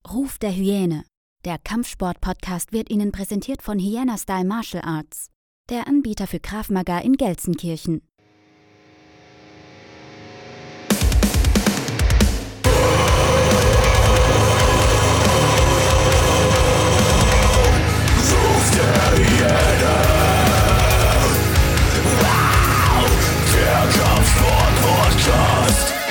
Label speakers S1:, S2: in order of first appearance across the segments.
S1: Ruf der Hyäne. Der Kampfsport-Podcast wird Ihnen präsentiert von Hyena Style Martial Arts, der Anbieter für Krav Maga in Gelsenkirchen.
S2: Ruf der Hyäne. Der Kampfsport-Podcast.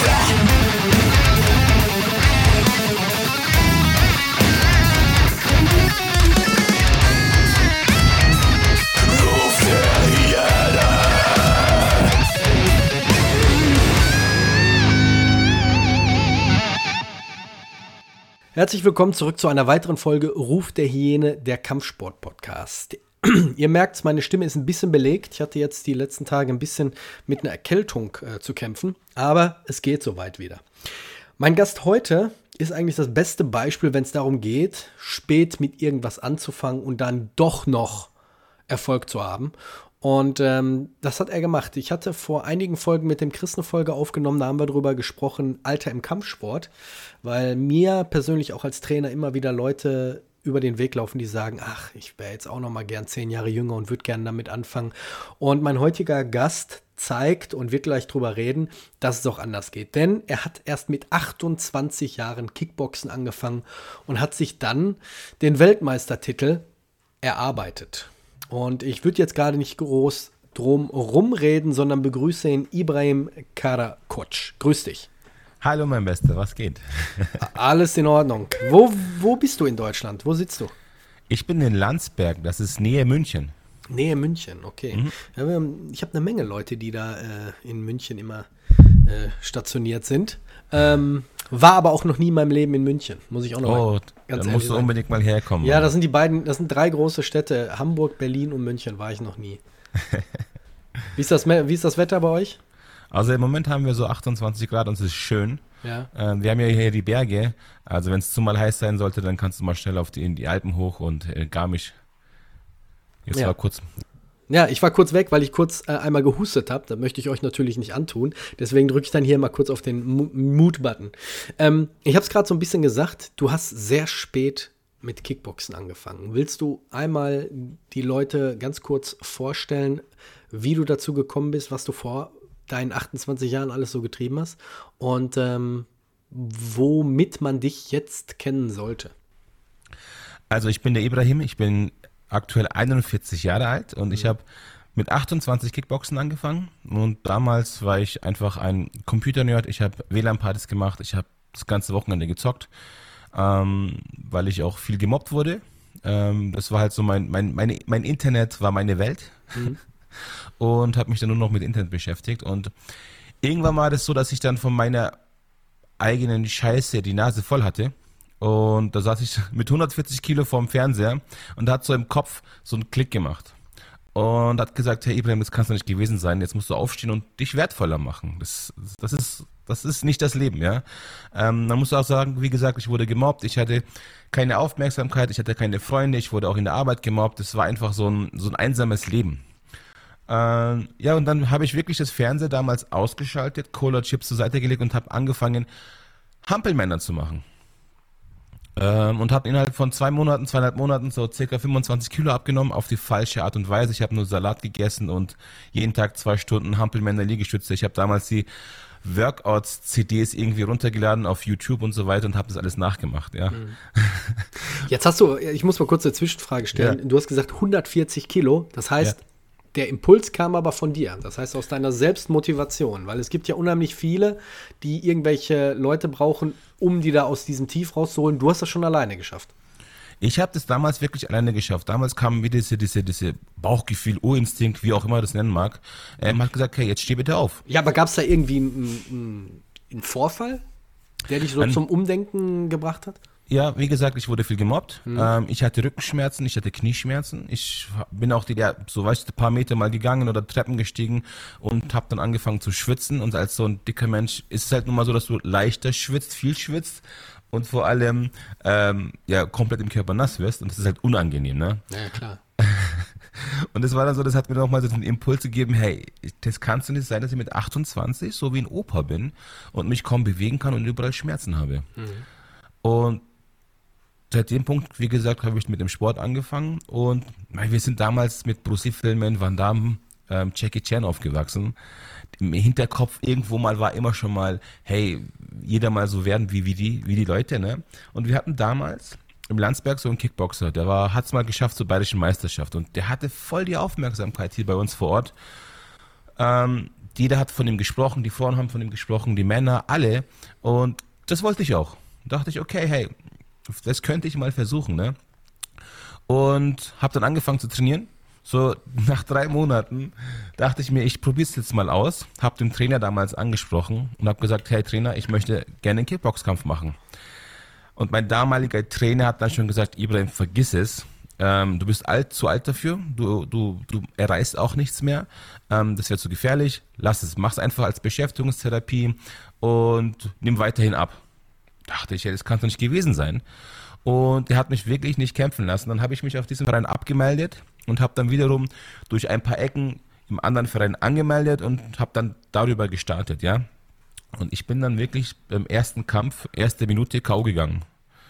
S3: Herzlich willkommen zurück zu einer weiteren Folge Ruf der Hyäne, der Kampfsport-Podcast. Ihr merkt, meine Stimme ist ein bisschen belegt. Ich hatte jetzt die letzten Tage ein bisschen mit einer Erkältung zu kämpfen, aber es geht soweit wieder. Mein Gast heute ist eigentlich das beste Beispiel, wenn es darum geht, spät mit irgendwas anzufangen und dann doch noch Erfolg zu haben. Und das hat er gemacht. Ich hatte vor einigen Folgen mit dem Chris eine Folge aufgenommen, da haben wir drüber gesprochen, Alter im Kampfsport, weil mir persönlich auch als Trainer immer wieder Leute über den Weg laufen, die sagen, ach, ich wäre jetzt auch noch mal gern 10 Jahre jünger und würde gerne damit anfangen. Und mein heutiger Gast zeigt und wird gleich drüber reden, dass es auch anders geht. Denn er hat erst mit 28 Jahren Kickboxen angefangen und hat sich dann den Weltmeistertitel erarbeitet. Und ich würde jetzt gerade nicht groß drum rumreden, sondern begrüße ihn Ibrahim Karakoç. Grüß dich.
S4: Hallo mein Bester, was geht?
S3: Alles in Ordnung. Wo bist du in Deutschland? Wo sitzt du?
S4: Ich bin in Landsberg, das ist Nähe München.
S3: Nähe München, okay. Ja, ich habe eine Menge Leute, die da in München immer stationiert sind. War aber auch noch nie in meinem Leben in München, muss ich auch noch mal ganz
S4: dann musst du unbedingt mal herkommen.
S3: Ja, das sind das sind 3 große Städte, Hamburg, Berlin und München, war ich noch nie. Wie ist das Wetter bei euch?
S4: Also im Moment haben wir so 28 Grad und es ist schön.
S3: Ja.
S4: Wir haben ja hier die Berge, also wenn es zu mal heiß sein sollte, dann kannst du mal schnell in die Alpen hoch und Garmisch. Jetzt war kurz...
S3: Ja, ich war kurz weg, weil ich kurz einmal gehustet habe. Das möchte ich euch natürlich nicht antun. Deswegen drücke ich dann hier mal kurz auf den Mute-Button. Ich habe es gerade so ein bisschen gesagt, du hast sehr spät mit Kickboxen angefangen. Willst du einmal die Leute ganz kurz vorstellen, wie du dazu gekommen bist, was du vor deinen 28 Jahren alles so getrieben hast und womit man dich jetzt kennen sollte?
S4: Also ich bin der Ibrahim, ich bin aktuell 41 Jahre alt und ich habe mit 28 Kickboxen angefangen und damals war ich einfach ein Computer-Nerd, ich habe WLAN-Partys gemacht, ich habe das ganze Wochenende gezockt, weil ich auch viel gemobbt wurde. Das war halt so mein Internet war meine Welt und habe mich dann nur noch mit Internet beschäftigt und irgendwann war das so, dass ich dann von meiner eigenen Scheiße die Nase voll hatte. Und da saß ich mit 140 Kilo vorm Fernseher und da hat so im Kopf so einen Klick gemacht. Und hat gesagt, Herr Ibrahim, das kannst du nicht gewesen sein, jetzt musst du aufstehen und dich wertvoller machen. Das ist nicht das Leben, ja. Dann musst du auch sagen, wie gesagt, ich wurde gemobbt, ich hatte keine Aufmerksamkeit, ich hatte keine Freunde, ich wurde auch in der Arbeit gemobbt, es war einfach so ein einsames Leben. Ja, und dann habe ich wirklich das Fernseher damals ausgeschaltet, Cola Chips zur Seite gelegt und habe angefangen, Hampelmänner zu machen. Und habe innerhalb von 2,5 Monaten so circa 25 Kilo abgenommen auf die falsche Art und Weise. Ich habe nur Salat gegessen und jeden Tag 2 Stunden Hampelmänner Liegestütze. Ich habe damals die Workouts-CDs irgendwie runtergeladen auf YouTube und so weiter und habe das alles nachgemacht, ja.
S3: Jetzt ich muss mal kurz eine Zwischenfrage stellen. Ja. Du hast gesagt 140 Kilo, das heißt, der Impuls kam aber von dir. Das heißt aus deiner Selbstmotivation, weil es gibt ja unheimlich viele, die irgendwelche Leute brauchen, um die da aus diesem Tief rauszuholen. Du hast das schon alleine geschafft.
S4: Ich habe das damals wirklich alleine geschafft. Damals kam mir diese Bauchgefühl, Urinstinkt, wie auch immer das nennen mag. Man hat gesagt, okay, jetzt steh bitte auf.
S3: Ja, aber gab es da irgendwie einen Vorfall, der dich so zum Umdenken gebracht hat?
S4: Ja, wie gesagt, ich wurde viel gemobbt. Ich hatte Rückenschmerzen, ich hatte Knieschmerzen. Ich bin auch ein paar Meter mal gegangen oder Treppen gestiegen und habe dann angefangen zu schwitzen. Und als so ein dicker Mensch ist es halt nun mal so, dass du leichter schwitzt, viel schwitzt und vor allem komplett im Körper nass wirst. Und das ist halt unangenehm, ne?
S3: Ja, klar.
S4: Und das war dann so, das hat mir nochmal so einen Impuls gegeben, hey, das kann es nicht sein, dass ich mit 28 so wie ein Opa bin und mich kaum bewegen kann und überall Schmerzen habe. Und seit dem Punkt, wie gesagt, habe ich mit dem Sport angefangen und wir sind damals mit Bruce Lee-Filmen, Van Damme, Jackie Chan aufgewachsen. Im Hinterkopf irgendwo mal war immer schon mal, hey, jeder mal so werden wie die Leute, ne? Und wir hatten damals im Landsberg so einen Kickboxer, hat es mal geschafft zur bayerischen Meisterschaft und der hatte voll die Aufmerksamkeit hier bei uns vor Ort. Jeder hat von ihm gesprochen, die Frauen haben von ihm gesprochen, die Männer, alle. Und das wollte ich auch. Da dachte ich, okay, hey, das könnte ich mal versuchen, ne? Und habe dann angefangen zu trainieren. So nach 3 Monaten dachte ich mir, ich probiere es jetzt mal aus. Habe den Trainer damals angesprochen und habe gesagt, hey Trainer, ich möchte gerne einen Kickboxkampf machen. Und mein damaliger Trainer hat dann schon gesagt, Ibrahim, vergiss es. Du bist zu alt dafür, du erreichst auch nichts mehr, das wäre zu gefährlich, lass es, mach's einfach als Beschäftigungstherapie und nimm weiterhin ab. Dachte ich, ja, das kann doch nicht gewesen sein. Und er hat mich wirklich nicht kämpfen lassen. Dann habe ich mich auf diesen Verein abgemeldet und habe dann wiederum durch ein paar Ecken im anderen Verein angemeldet und habe dann darüber gestartet, ja. Und ich bin dann wirklich beim ersten Kampf, erste Minute K.O. gegangen.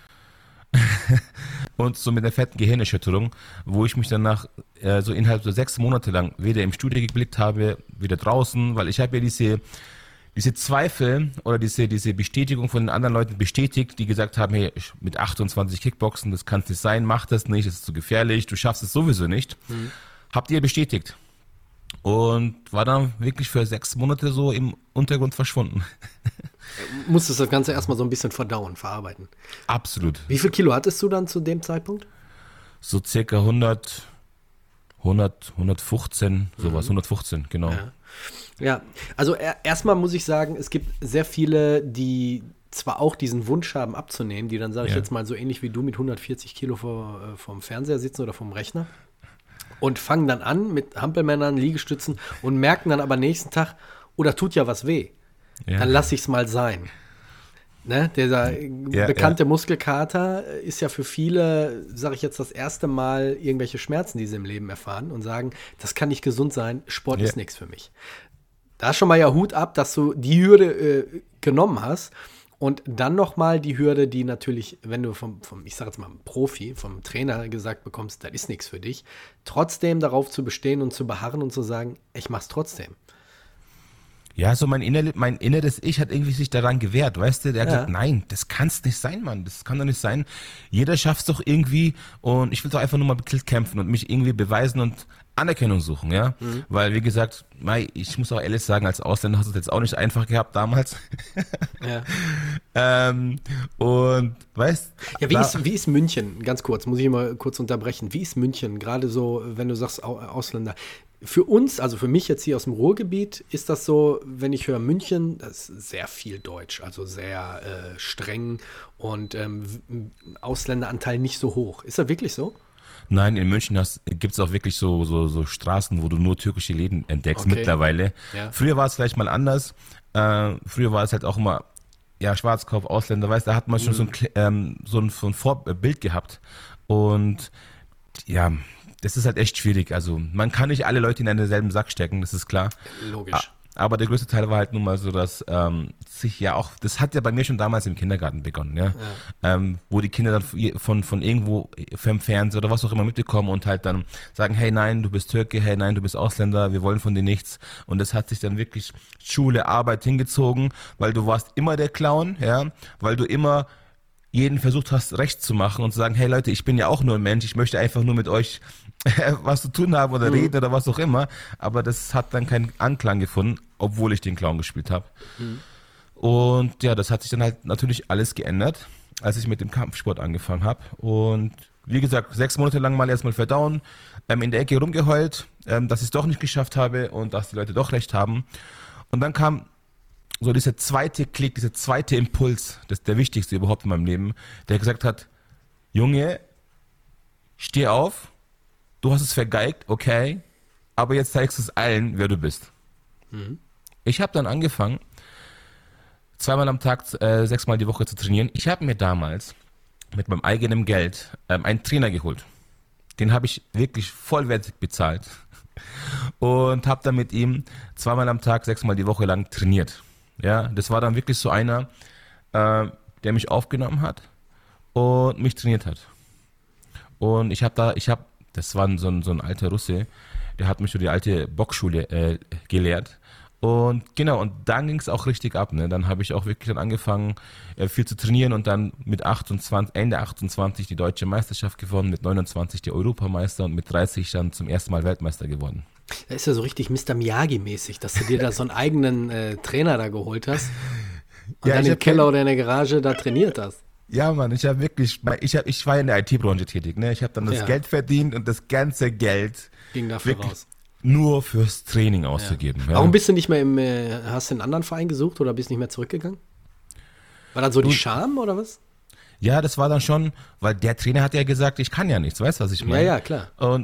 S4: Und so mit einer fetten Gehirnerschütterung, wo ich mich danach so innerhalb so 6 Monate lang weder im Studio geblickt habe, wieder draußen, weil ich habe ja diese Zweifel oder diese Bestätigung von den anderen Leuten bestätigt, die gesagt haben, hey, mit 28 Kickboxen, das kann es nicht sein, mach das nicht, das ist zu gefährlich, du schaffst es sowieso nicht. Habt ihr bestätigt. Und war dann wirklich für 6 Monate so im Untergrund verschwunden.
S3: Musstest das Ganze erstmal so ein bisschen verarbeiten.
S4: Absolut.
S3: Wie viel Kilo hattest du dann zu dem Zeitpunkt?
S4: So circa 115, sowas, 115, genau.
S3: Ja, also erstmal muss ich sagen, es gibt sehr viele, die zwar auch diesen Wunsch haben abzunehmen, die dann, sage ich jetzt mal, so ähnlich wie du mit 140 Kilo vom Fernseher sitzen oder vom Rechner und fangen dann an mit Hampelmännern, Liegestützen und merken dann aber nächsten Tag, oh, da tut ja was weh. Ja. Dann lasse ich es mal sein. Ne? Dieser bekannte Muskelkater ist ja für viele, sage ich jetzt, das erste Mal irgendwelche Schmerzen, die sie im Leben erfahren und sagen, das kann nicht gesund sein, Sport ist nichts für mich. Da ist schon mal ja Hut ab, dass du die Hürde genommen hast und dann nochmal die Hürde, die natürlich, wenn du vom ich sage jetzt mal, Profi, vom Trainer gesagt bekommst, das ist nichts für dich, trotzdem darauf zu bestehen und zu beharren und zu sagen, ich mach's trotzdem.
S4: Ja, so mein inneres Ich hat irgendwie sich daran gewehrt, weißt du? Der hat gesagt, nein, das kann's nicht sein, Mann. Das kann doch nicht sein. Jeder schafft's doch irgendwie und ich will doch einfach nur mal kämpfen und mich irgendwie beweisen und Anerkennung suchen, ja? Weil, wie gesagt, ich muss auch ehrlich sagen, als Ausländer hast du es jetzt auch nicht einfach gehabt damals. Und, weißt du?
S3: Ja, wie ist München? Ganz kurz, muss ich mal kurz unterbrechen. Wie ist München? Gerade so, wenn du sagst Ausländer. Für uns, also für mich jetzt hier aus dem Ruhrgebiet, ist das so, wenn ich höre München, das ist sehr viel Deutsch, also sehr streng und Ausländeranteil nicht so hoch. Ist das wirklich so?
S4: Nein, in München gibt es auch wirklich so Straßen, wo du nur türkische Läden entdeckst mittlerweile. Ja. Früher war es vielleicht mal anders. Früher war es halt auch immer, ja, Schwarzkopf, Ausländer, weißt du, da hat man schon so ein Vorbild gehabt. Und ja, das ist halt echt schwierig. Also man kann nicht alle Leute in einen selben Sack stecken, das ist klar. Logisch. Aber der größte Teil war halt nun mal so, dass sich ja auch, das hat ja bei mir schon damals im Kindergarten begonnen, ja. Wo die Kinder dann von irgendwo vom Fernsehen oder was auch immer mitbekommen und halt dann sagen, hey nein, du bist Türke, hey nein, du bist Ausländer, wir wollen von dir nichts. Und das hat sich dann wirklich Schule, Arbeit hingezogen, weil du warst immer der Clown, ja, weil du immer jeden versucht hast, recht zu machen und zu sagen, hey Leute, ich bin ja auch nur ein Mensch, ich möchte einfach nur mit euch was zu tun haben oder reden oder was auch immer. Aber das hat dann keinen Anklang gefunden, obwohl ich den Clown gespielt habe. Und ja, das hat sich dann halt natürlich alles geändert, als ich mit dem Kampfsport angefangen habe. Und wie gesagt, 6 Monate lang mal erstmal verdauen, in der Ecke rumgeheult, dass ich es doch nicht geschafft habe und dass die Leute doch recht haben. Und dann kam so dieser zweite Klick, dieser zweite Impuls, das ist der wichtigste überhaupt in meinem Leben, der gesagt hat, Junge, steh auf, du hast es vergeigt, okay, aber jetzt zeigst du es allen, wer du bist. Ich habe dann angefangen, 2-mal am Tag, 6-mal die Woche zu trainieren. Ich habe mir damals mit meinem eigenen Geld einen Trainer geholt. Den habe ich wirklich vollwertig bezahlt und habe dann mit ihm 2-mal am Tag, 6-mal die Woche lang trainiert. Ja, das war dann wirklich so einer, der mich aufgenommen hat und mich trainiert hat. Und das war so ein alter Russe, der hat mich durch die alte Boxschule gelehrt. Und genau, und dann ging es auch richtig ab. Ne? Dann habe ich auch wirklich dann angefangen, viel zu trainieren und dann mit Ende 28 die deutsche Meisterschaft gewonnen, mit 29 die Europameister und mit 30 dann zum ersten Mal Weltmeister geworden.
S3: Da ist ja so richtig Mr. Miyagi-mäßig, dass du dir da so einen eigenen Trainer da geholt hast und dann im Keller oder in der Garage da trainiert hast.
S4: Ja, Mann, ich war in der IT-Branche tätig. Ne? Ich habe dann das Geld verdient und das ganze Geld
S3: ging dafür raus.
S4: Nur fürs Training auszugeben. Ja.
S3: Warum bist du nicht mehr hast du einen anderen Verein gesucht oder bist nicht mehr zurückgegangen? War dann so die Scham oder was?
S4: Ja, das war dann schon, weil der Trainer hat ja gesagt, ich kann ja nichts, weißt du, was ich meine?
S3: Ja, klar.
S4: Und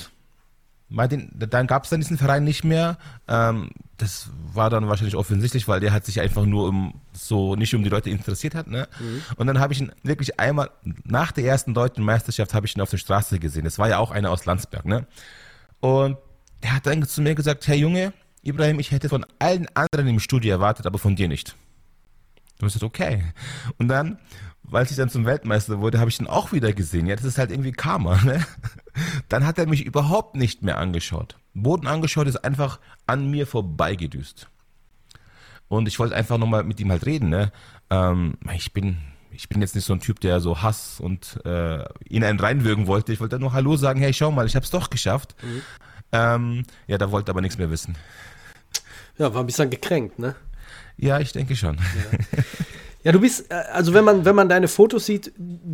S4: dann gab es dann diesen Verein nicht mehr. Das war dann wahrscheinlich offensichtlich, weil der hat sich einfach nur nicht um die Leute interessiert hat. Ne? Mhm. Und dann habe ich ihn wirklich einmal, nach der ersten deutschen Meisterschaft, habe ich ihn auf der Straße gesehen. Das war ja auch einer aus Landsberg. Ne? Und der hat dann zu mir gesagt, Herr Junge, Ibrahim, ich hätte von allen anderen im Studio erwartet, aber von dir nicht. Du hast gesagt, okay. Und dann, als ich dann zum Weltmeister wurde, habe ich ihn auch wieder gesehen. Ja, das ist halt irgendwie Karma. Ne? Dann hat er mich überhaupt nicht mehr angeschaut. Boden angeschaut, ist einfach an mir vorbeigedüst. Und ich wollte einfach nochmal mit ihm halt reden. Ne? Ich bin jetzt nicht so ein Typ, der so Hass und ihn einen reinwürgen wollte. Ich wollte nur Hallo sagen, hey, schau mal, ich habe es doch geschafft. Mhm. Da wollte aber nichts mehr wissen.
S3: Ja, war ein bisschen gekränkt, ne?
S4: Ja, ich denke schon.
S3: Ja, du bist, also wenn man deine Fotos sieht,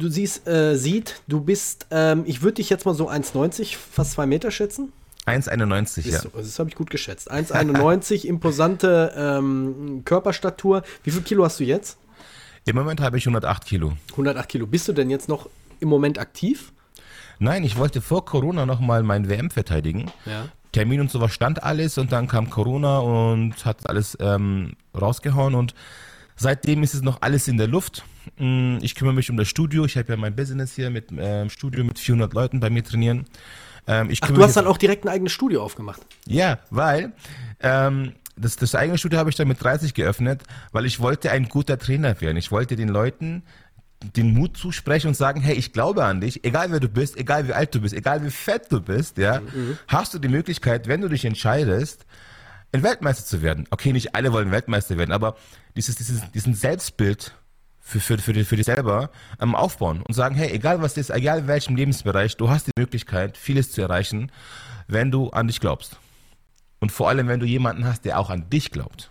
S3: du bist, ich würde dich jetzt mal so 1,90, fast 2 Meter schätzen.
S4: 1,91, ja.
S3: Das habe ich gut geschätzt. 1,91, imposante Körperstatur. Wie viel Kilo hast du jetzt?
S4: Im Moment habe ich 108 Kilo.
S3: 108 Kilo. Bist du denn jetzt noch im Moment aktiv?
S4: Nein, ich wollte vor Corona nochmal mein WM verteidigen. Ja. Termin und sowas stand alles und dann kam Corona und hat alles rausgehauen und seitdem ist es noch alles in der Luft. Ich kümmere mich um das Studio. Ich habe ja mein Business hier mit Studio mit 400 Leuten bei mir trainieren.
S3: Du hast dann auch direkt ein eigenes Studio aufgemacht?
S4: Ja, weil das eigene Studio habe ich dann mit 30 geöffnet, weil ich wollte ein guter Trainer werden. Ich wollte den Leuten den Mut zusprechen und sagen, hey, ich glaube an dich, egal wer du bist, egal wie alt du bist, egal wie fett du bist, ja, hast du die Möglichkeit, wenn du dich entscheidest, ein Weltmeister zu werden. Okay, nicht alle wollen Weltmeister werden, aber diesen Selbstbild für dich selber aufbauen und sagen, hey, egal was ist, egal in welchem Lebensbereich, du hast die Möglichkeit, vieles zu erreichen, wenn du an dich glaubst. Und vor allem, wenn du jemanden hast, der auch an dich glaubt.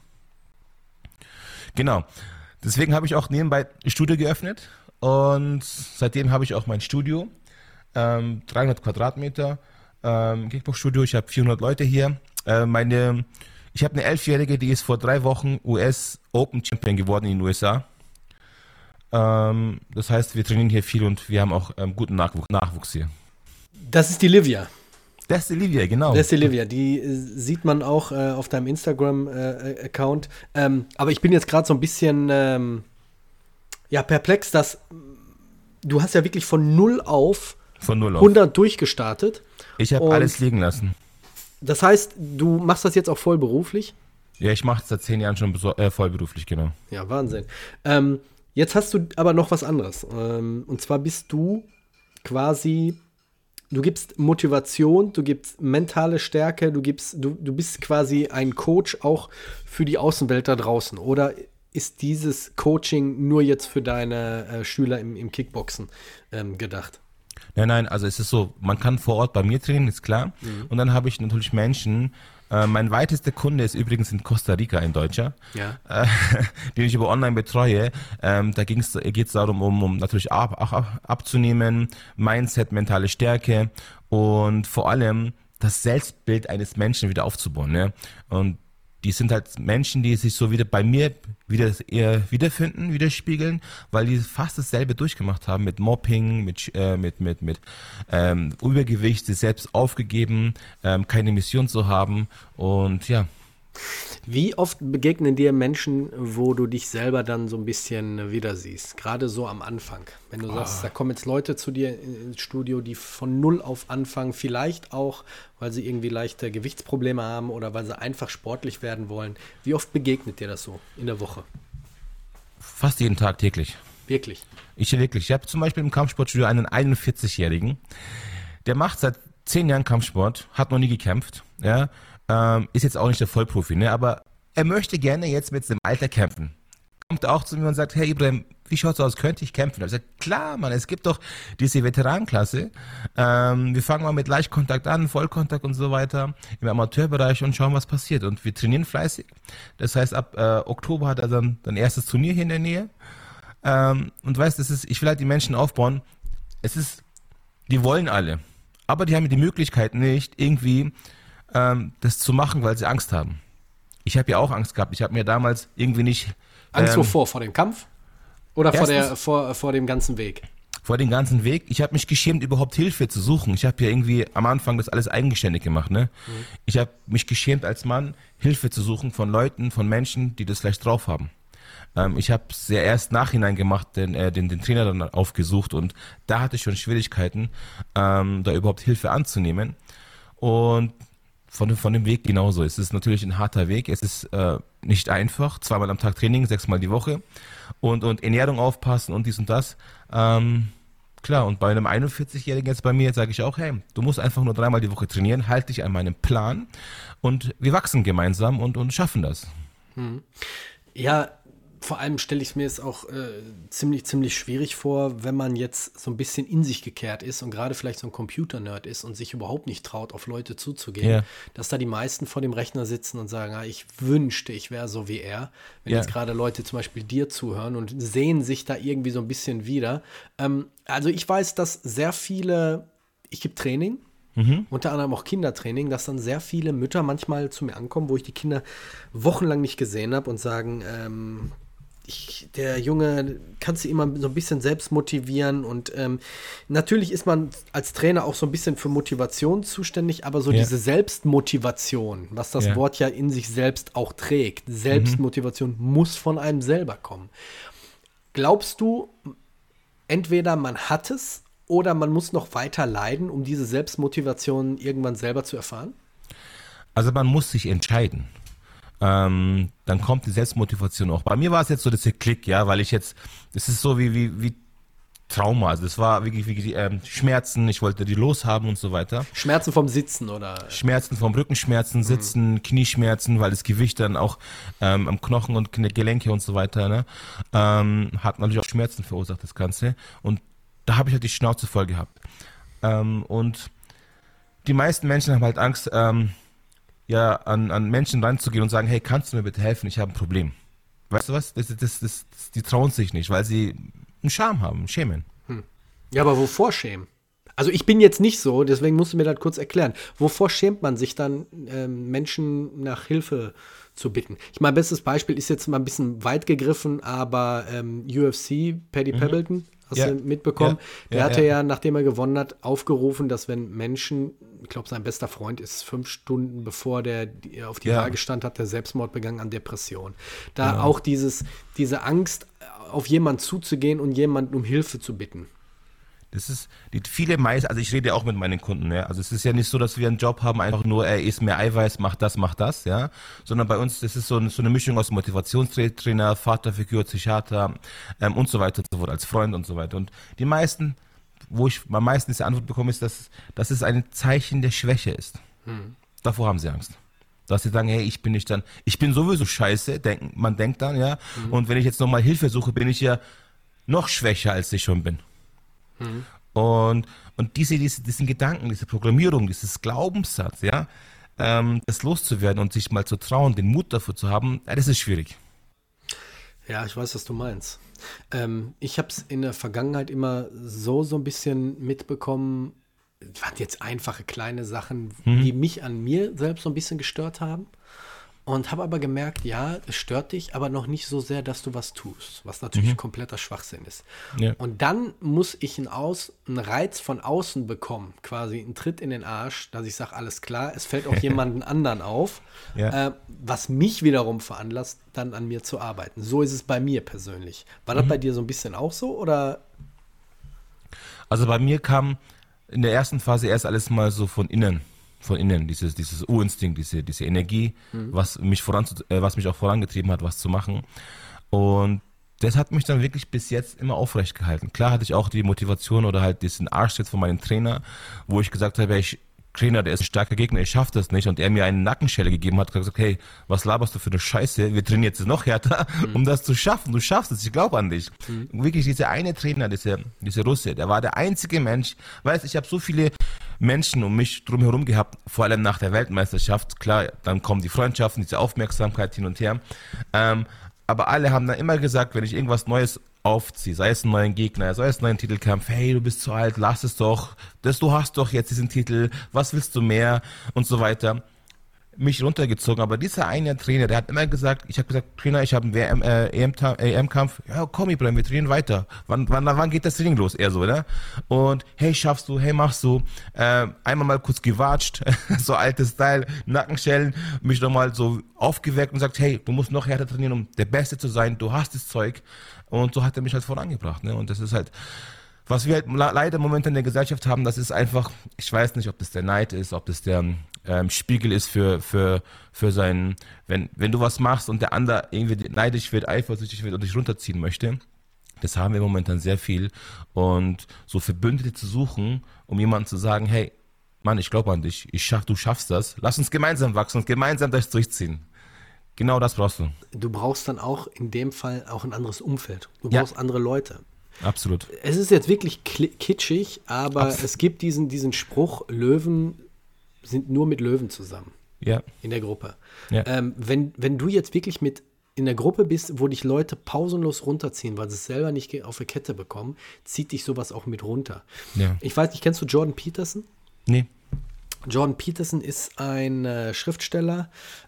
S4: Genau. Deswegen habe ich auch nebenbei ein Studio geöffnet und seitdem habe ich auch mein Studio, 300 Quadratmeter, Kickbox-Studio, ich habe 400 Leute hier. Ich habe eine 11-Jährige, die ist vor 3 Wochen US Open Champion geworden in den USA. Das heißt, wir trainieren hier viel und wir haben auch guten Nachwuchs hier.
S3: Das ist die Livia.
S4: Das ist die Livia, genau.
S3: Das ist die Livia, die sieht man auch auf deinem Instagram-Account. Aber ich bin jetzt gerade so ein bisschen perplex, dass du hast ja wirklich von 0 auf 100 durchgestartet.
S4: Ich habe alles liegen lassen.
S3: Das heißt, du machst das jetzt auch voll beruflich?
S4: Ja, ich mache es seit 10 Jahren schon vollberuflich, genau.
S3: Ja, Wahnsinn. Jetzt hast du aber noch was anderes. Und zwar bist du quasi, du gibst Motivation, du gibst mentale Stärke, du bist quasi ein Coach auch für die Außenwelt da draußen. Oder ist dieses Coaching nur jetzt für deine Schüler im Kickboxen gedacht?
S4: Nein, also es ist so, man kann vor Ort bei mir trainieren, ist klar. Mhm. Und dann habe ich natürlich Menschen, mein weitester Kunde ist übrigens in Costa Rica, ein Deutscher, den ich über online betreue. Da geht es darum, um natürlich abzunehmen, Mindset, mentale Stärke und vor allem das Selbstbild eines Menschen wieder aufzubauen. Ne? Und die sind halt Menschen, die sich so wieder bei mir wiederfinden, widerspiegeln, weil die fast dasselbe durchgemacht haben mit Mobbing, mit Übergewicht, sich selbst aufgegeben, keine Mission zu haben und ja.
S3: Wie oft begegnen dir Menschen, wo du dich selber dann so ein bisschen wieder siehst? Gerade so am Anfang. Wenn du sagst, da kommen jetzt Leute zu dir ins Studio, die von 0 auf anfangen, vielleicht auch, weil sie irgendwie leichte Gewichtsprobleme haben oder weil sie einfach sportlich werden wollen. Wie oft begegnet dir das so in der Woche?
S4: Fast jeden Tag, täglich.
S3: Wirklich?
S4: Ich habe zum Beispiel im Kampfsportstudio einen 41-Jährigen, der macht seit 10 Jahren Kampfsport, hat noch nie gekämpft, ja, ist jetzt auch nicht der Vollprofi, ne, aber er möchte gerne jetzt mit dem Alter kämpfen. Kommt auch zu mir und sagt, hey Ibrahim, wie schaut's aus, könnte ich kämpfen? Ich sage, klar, Mann, es gibt doch diese Veteranenklasse, wir fangen mal mit Leichtkontakt an, Vollkontakt und so weiter, im Amateurbereich und schauen, was passiert. Und wir trainieren fleißig, das heißt, ab Oktober hat er dann sein erstes Turnier hier in der Nähe. Und weißt, ich will halt die Menschen aufbauen, die wollen alle, aber die haben die Möglichkeit nicht, irgendwie das zu machen, weil sie Angst haben. Ich habe ja auch Angst gehabt, ich habe mir damals irgendwie nicht...
S3: Angst wovor? Vor dem Kampf? Oder
S4: erstens,
S3: vor dem ganzen Weg?
S4: Vor dem ganzen Weg. Ich habe mich geschämt, überhaupt Hilfe zu suchen. Ich habe ja irgendwie am Anfang das alles eigenständig gemacht. Ne? Ich habe mich geschämt als Mann, Hilfe zu suchen von Leuten, von Menschen, die das vielleicht drauf haben. Ich habe es ja erst nachhinein gemacht, den Trainer dann aufgesucht und da hatte ich schon Schwierigkeiten, da überhaupt Hilfe anzunehmen. Und von dem Weg genauso. Es ist natürlich ein harter Weg. Es ist nicht einfach. 2-mal am Tag Training, 6-mal die Woche. Und Ernährung aufpassen und dies und das. Klar, und bei einem 41-Jährigen jetzt bei mir sage ich auch, hey, du musst einfach nur 3-mal die Woche trainieren, halt dich an meinem Plan und wir wachsen gemeinsam und schaffen das.
S3: Ja, vor allem stelle ich es mir jetzt auch ziemlich schwierig vor, wenn man jetzt so ein bisschen in sich gekehrt ist und gerade vielleicht so ein Computer-Nerd ist und sich überhaupt nicht traut, auf Leute zuzugehen, dass da die meisten vor dem Rechner sitzen und sagen, ich wünschte, ich wäre so wie er. Wenn jetzt gerade Leute zum Beispiel dir zuhören und sehen sich da irgendwie so ein bisschen wieder. Also ich weiß, dass sehr viele, ich gebe Training, unter anderem auch Kindertraining, dass dann sehr viele Mütter manchmal zu mir ankommen, wo ich die Kinder wochenlang nicht gesehen habe und sagen, der Junge, kannst du immer so ein bisschen selbst motivieren und natürlich ist man als Trainer auch so ein bisschen für Motivation zuständig, aber so diese Selbstmotivation, was das Wort ja in sich selbst auch trägt, Selbstmotivation muss von einem selber kommen. Glaubst du, entweder man hat es oder man muss noch weiter leiden, um diese Selbstmotivation irgendwann selber zu erfahren?
S4: Also man muss sich entscheiden. Dann kommt die Selbstmotivation auch. Bei mir war es jetzt so dieser Klick, ja, weil das ist so wie Trauma, also es war wirklich Schmerzen, ich wollte die loshaben und so weiter.
S3: Schmerzen vom Sitzen oder? Schmerzen
S4: vom Rückenschmerzen, Sitzen, Knieschmerzen, weil das Gewicht dann auch am Knochen und Gelenke und so weiter, ne, hat natürlich auch Schmerzen verursacht, das Ganze. Und da habe ich halt die Schnauze voll gehabt. Und die meisten Menschen haben halt Angst, an Menschen ranzugehen und sagen, hey, kannst du mir bitte helfen, ich habe ein Problem. Weißt du was? Die trauen sich nicht, weil sie einen Scham haben, einen Schämen.
S3: Ja, aber wovor schämen? Also ich bin jetzt nicht so, deswegen musst du mir das kurz erklären. Wovor schämt man sich dann, Menschen nach Hilfe zu bitten? Ich meine, bestes Beispiel ist jetzt mal ein bisschen weit gegriffen, aber UFC, Paddy Pebblton, hast du mitbekommen? Der hatte ja, nachdem er gewonnen hat, aufgerufen, dass wenn Menschen, ich glaube, sein bester Freund ist 5 Stunden bevor der auf die Waage stand, hat der Selbstmord begangen an Depression. Da auch diese Angst, auf jemanden zuzugehen und jemanden um Hilfe zu bitten.
S4: Das ist, also ich rede ja auch mit meinen Kunden, ja. Also es ist ja nicht so, dass wir einen Job haben, einfach nur, isst mehr Eiweiß, mach das, ja. Sondern bei uns, das ist so eine Mischung aus Motivationstrainer, Vaterfigur, Psychiater, und so weiter und so fort, als Freund und so weiter. Und die meisten, wo ich am meisten diese Antwort bekomme, ist, dass es ein Zeichen der Schwäche ist. Davor haben sie Angst. Dass sie sagen, hey, ich bin sowieso scheiße, man denkt dann, ja. Und wenn ich jetzt nochmal Hilfe suche, bin ich ja noch schwächer, als ich schon bin. Und diesen Gedanken, diese Programmierung, dieses Glaubenssatz, ja, das loszuwerden und sich mal zu trauen, den Mut dafür zu haben, das ist schwierig.
S3: Ja, ich weiß, was du meinst. Ich habe es in der Vergangenheit immer so ein bisschen mitbekommen, waren jetzt einfache kleine Sachen, die mich an mir selbst so ein bisschen gestört haben. Und habe aber gemerkt, ja, es stört dich, aber noch nicht so sehr, dass du was tust, was natürlich kompletter Schwachsinn ist. Ja. Und dann muss ich einen Reiz von außen bekommen, quasi einen Tritt in den Arsch, dass ich sage, alles klar, es fällt auch jemanden anderen auf, was mich wiederum veranlasst, dann an mir zu arbeiten. So ist es bei mir persönlich. War das bei dir so ein bisschen auch so, oder?
S4: Also bei mir kam in der ersten Phase erst alles mal so von innen, dieses Urinstinkt, diese Energie, was mich auch vorangetrieben hat, was zu machen. Und das hat mich dann wirklich bis jetzt immer aufrecht gehalten. Klar hatte ich auch die Motivation oder halt diesen Arschtritt von meinem Trainer, wo ich gesagt habe, Trainer, der ist ein starker Gegner, ich schaff das nicht. Und er mir eine Nackenschelle gegeben hat, gesagt, hey, was laberst du für eine Scheiße? Wir trainieren jetzt noch härter, um das zu schaffen. Du schaffst es, ich glaube an dich. Wirklich, dieser eine Trainer, dieser Russe, der war der einzige Mensch, weißt, ich habe so viele Menschen um mich drumherum gehabt, vor allem nach der Weltmeisterschaft. Klar, dann kommen die Freundschaften, diese Aufmerksamkeit hin und her. Aber alle haben dann immer gesagt, wenn ich irgendwas Neues aufziehe, sei es einen neuen Gegner, sei es einen neuen Titelkampf, hey, du bist zu alt, lass es doch, du hast doch jetzt diesen Titel, was willst du mehr und so weiter, mich runtergezogen. Aber dieser eine Trainer, der hat immer gesagt, ich habe gesagt, Trainer, ich habe einen EM-Kampf, ja komm Ibrahim, wir trainieren weiter, wann geht das Training los, eher so, ne? Und hey, schaffst du, hey, machst du, einmal mal kurz gewatscht, so altes Style, Nackenschellen, mich nochmal so aufgeweckt und sagt, hey, du musst noch härter trainieren, um der Beste zu sein, du hast das Zeug. Und so hat er mich halt vorangebracht, ne? Und das ist halt, was wir halt leider momentan in der Gesellschaft haben, das ist einfach, ich weiß nicht, ob das der Neid ist, ob das der Spiegel ist für seinen, wenn du was machst und der andere irgendwie neidisch wird, eifersüchtig wird und dich runterziehen möchte. Das haben wir momentan sehr viel. Und so Verbündete zu suchen, um jemandem zu sagen, hey, Mann, ich glaube an dich, du schaffst das, lass uns gemeinsam wachsen und gemeinsam das durchziehen. Genau das brauchst du.
S3: Du brauchst dann auch in dem Fall auch ein anderes Umfeld. Du brauchst andere Leute.
S4: Absolut.
S3: Es ist jetzt wirklich kitschig, aber es gibt diesen Spruch, Löwen sind nur mit Löwen zusammen.
S4: Ja.
S3: In der Gruppe.
S4: Ja.
S3: Wenn du jetzt wirklich in der Gruppe bist, wo dich Leute pausenlos runterziehen, weil sie es selber nicht auf die Kette bekommen, zieht dich sowas auch mit runter.
S4: Ja.
S3: Ich weiß nicht, kennst du Jordan Peterson?
S4: Nee.
S3: Jordan Peterson ist ein Schriftsteller,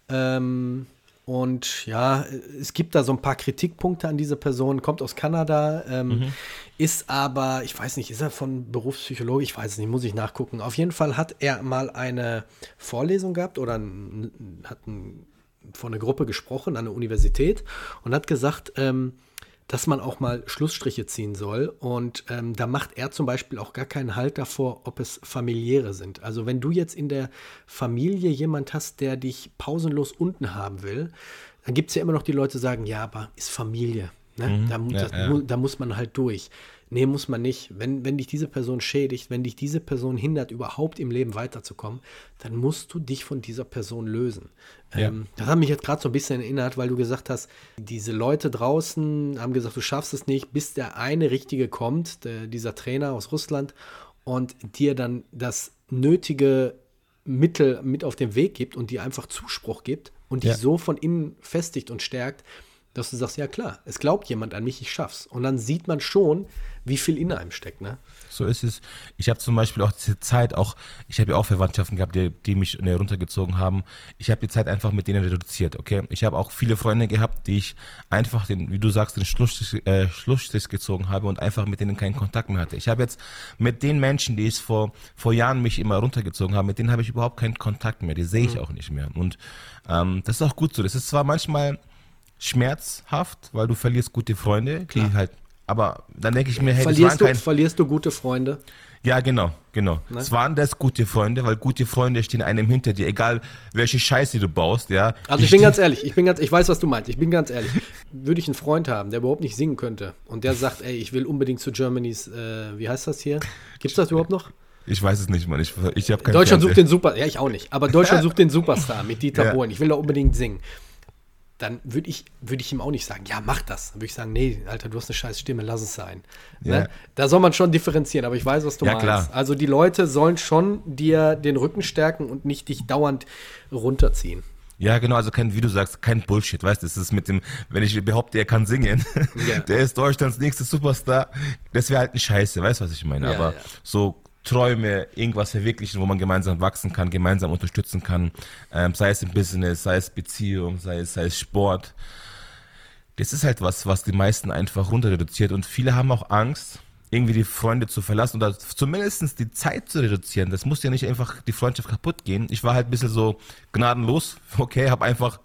S3: und ja, es gibt da so ein paar Kritikpunkte an diese Person, kommt aus Kanada, ist aber, ich weiß nicht, ist er von Berufspsychologe? Ich weiß es nicht, muss ich nachgucken. Auf jeden Fall hat er mal eine Vorlesung gehabt oder vor einer Gruppe gesprochen an der Universität und hat gesagt, dass man auch mal Schlussstriche ziehen soll. Und da macht er zum Beispiel auch gar keinen Halt davor, ob es familiäre sind. Also wenn du jetzt in der Familie jemand hast, der dich pausenlos unten haben will, dann gibt es ja immer noch die Leute, die sagen, ja, aber ist Familie. Ne? Da muss man halt durch. Nee, muss man nicht. Wenn dich diese Person schädigt, wenn dich diese Person hindert, überhaupt im Leben weiterzukommen, dann musst du dich von dieser Person lösen.
S4: Ja.
S3: Das hat mich jetzt gerade so ein bisschen erinnert, weil du gesagt hast, diese Leute draußen haben gesagt, du schaffst es nicht, bis der eine Richtige kommt, dieser Trainer aus Russland, und dir dann das nötige Mittel mit auf den Weg gibt und dir einfach Zuspruch gibt und dich so von innen festigt und stärkt, dass du sagst, ja klar, es glaubt jemand an mich, ich schaff's. Und dann sieht man schon, wie viel in einem steckt, ne?
S4: So ist es. Ich habe zum Beispiel auch diese Zeit, ich habe ja auch Verwandtschaften gehabt, die mich runtergezogen haben. Ich habe die Zeit einfach mit denen reduziert, okay? Ich habe auch viele Freunde gehabt, die ich einfach, wie du sagst, den Schlussstrich gezogen habe und einfach mit denen keinen Kontakt mehr hatte. Ich habe jetzt mit den Menschen, die es vor Jahren mich immer runtergezogen haben, mit denen habe ich überhaupt keinen Kontakt mehr. Die sehe ich auch nicht mehr. Und das ist auch gut so. Das ist zwar manchmal schmerzhaft, weil du verlierst gute Freunde, die halt, aber dann denke ich mir, hey,
S3: verlierst du gute Freunde?
S4: Ja, genau. Ne? Es waren das gute Freunde, weil gute Freunde stehen einem hinter dir, egal welche Scheiße du baust, ja.
S3: Also ich bin ganz ehrlich, ich weiß, was du meinst, ich bin ganz ehrlich. Würde ich einen Freund haben, der überhaupt nicht singen könnte und der sagt, ey, ich will unbedingt zu Germany's, wie heißt das hier? Gibt's das überhaupt noch?
S4: Ich weiß es nicht, Mann. Ich habe keinen
S3: Deutschland sucht den Superstar, ja, ich auch nicht, aber Deutschland sucht den Superstar mit Dieter Bohlen. Ich will da unbedingt singen. Dann würde ich ihm auch nicht sagen, ja, mach das. Dann würde ich sagen, nee, Alter, du hast eine scheiß Stimme, lass es sein.
S4: Ja.
S3: Ne? Da soll man schon differenzieren, aber ich weiß, was du meinst.
S4: Klar.
S3: Also die Leute sollen schon dir den Rücken stärken und nicht dich dauernd runterziehen.
S4: Ja, genau, also wie du sagst, kein Bullshit, weißt du, das ist mit dem, wenn ich behaupte, er kann singen, der ist Deutschlands nächster Superstar, das wäre halt eine Scheiße, weißt du, was ich meine, aber so Träume, irgendwas verwirklichen, wo man gemeinsam wachsen kann, gemeinsam unterstützen kann, sei es im Business, sei es Beziehung, sei es Sport. Das ist halt was die meisten einfach runter reduziert und viele haben auch Angst, irgendwie die Freunde zu verlassen oder zumindest die Zeit zu reduzieren. Das muss ja nicht einfach die Freundschaft kaputt gehen. Ich war halt ein bisschen so gnadenlos, okay, habe einfach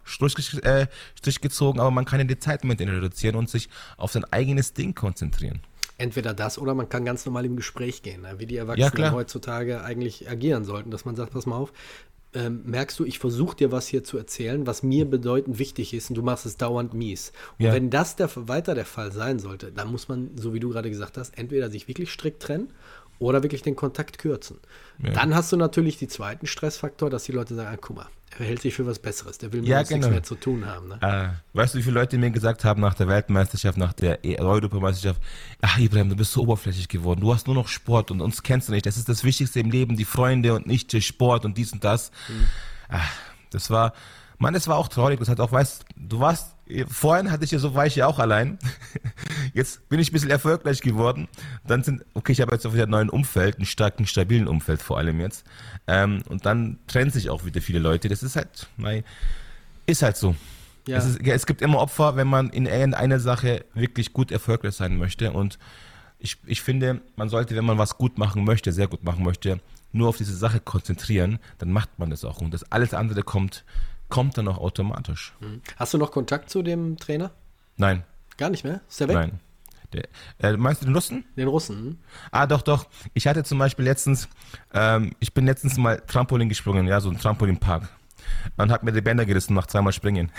S4: Strich gezogen, aber man kann ja die Zeit mit denen reduzieren und sich auf sein eigenes Ding konzentrieren.
S3: Entweder das oder man kann ganz normal im Gespräch gehen, wie die Erwachsenen heutzutage eigentlich agieren sollten, dass man sagt, pass mal auf, merkst du, ich versuche dir was hier zu erzählen, was mir bedeutend wichtig ist und du machst es dauernd mies. Und
S4: Ja.
S3: wenn das weiter der Fall sein sollte, dann muss man, so wie du gerade gesagt hast, entweder sich wirklich strikt trennen oder wirklich den Kontakt kürzen.
S4: Ja.
S3: Dann hast du natürlich den zweiten Stressfaktor, dass die Leute sagen, guck mal, er hält sich für was Besseres, der will mit
S4: Ja,
S3: uns nichts
S4: genau.
S3: mehr zu tun haben. Ne?
S4: Weißt du, wie viele Leute mir gesagt haben nach der Weltmeisterschaft, nach der Europameisterschaft, ach Ibrahim, du bist so oberflächlich geworden, du hast nur noch Sport und uns kennst du nicht, das ist das Wichtigste im Leben, die Freunde und nicht der Sport und dies und das. Das war auch traurig, das hat auch, weißt du, vorhin war ich ja auch allein, jetzt bin ich ein bisschen erfolgreich geworden, ich habe jetzt auch wieder ein neues Umfeld, einen starken, stabilen Umfeld vor allem jetzt, und dann trennen sich auch wieder viele Leute, das ist halt so.
S3: Ja.
S4: Es gibt immer Opfer, wenn man in einer Sache wirklich gut erfolgreich sein möchte, und ich finde, man sollte, wenn man was gut machen möchte, sehr gut machen möchte, nur auf diese Sache konzentrieren, dann macht man das auch, und das alles andere kommt dann auch automatisch.
S3: Hast du noch Kontakt zu dem Trainer?
S4: Nein,
S3: Gar nicht mehr? Ist der weg?
S4: nein. Meinst du den Russen?
S3: Den Russen?
S4: Doch. Ich hatte zum Beispiel ich bin letztens mal Trampolin gesprungen, ja, so ein Trampolinpark. Und hab mir die Bänder gerissen nach 2-mal Springen.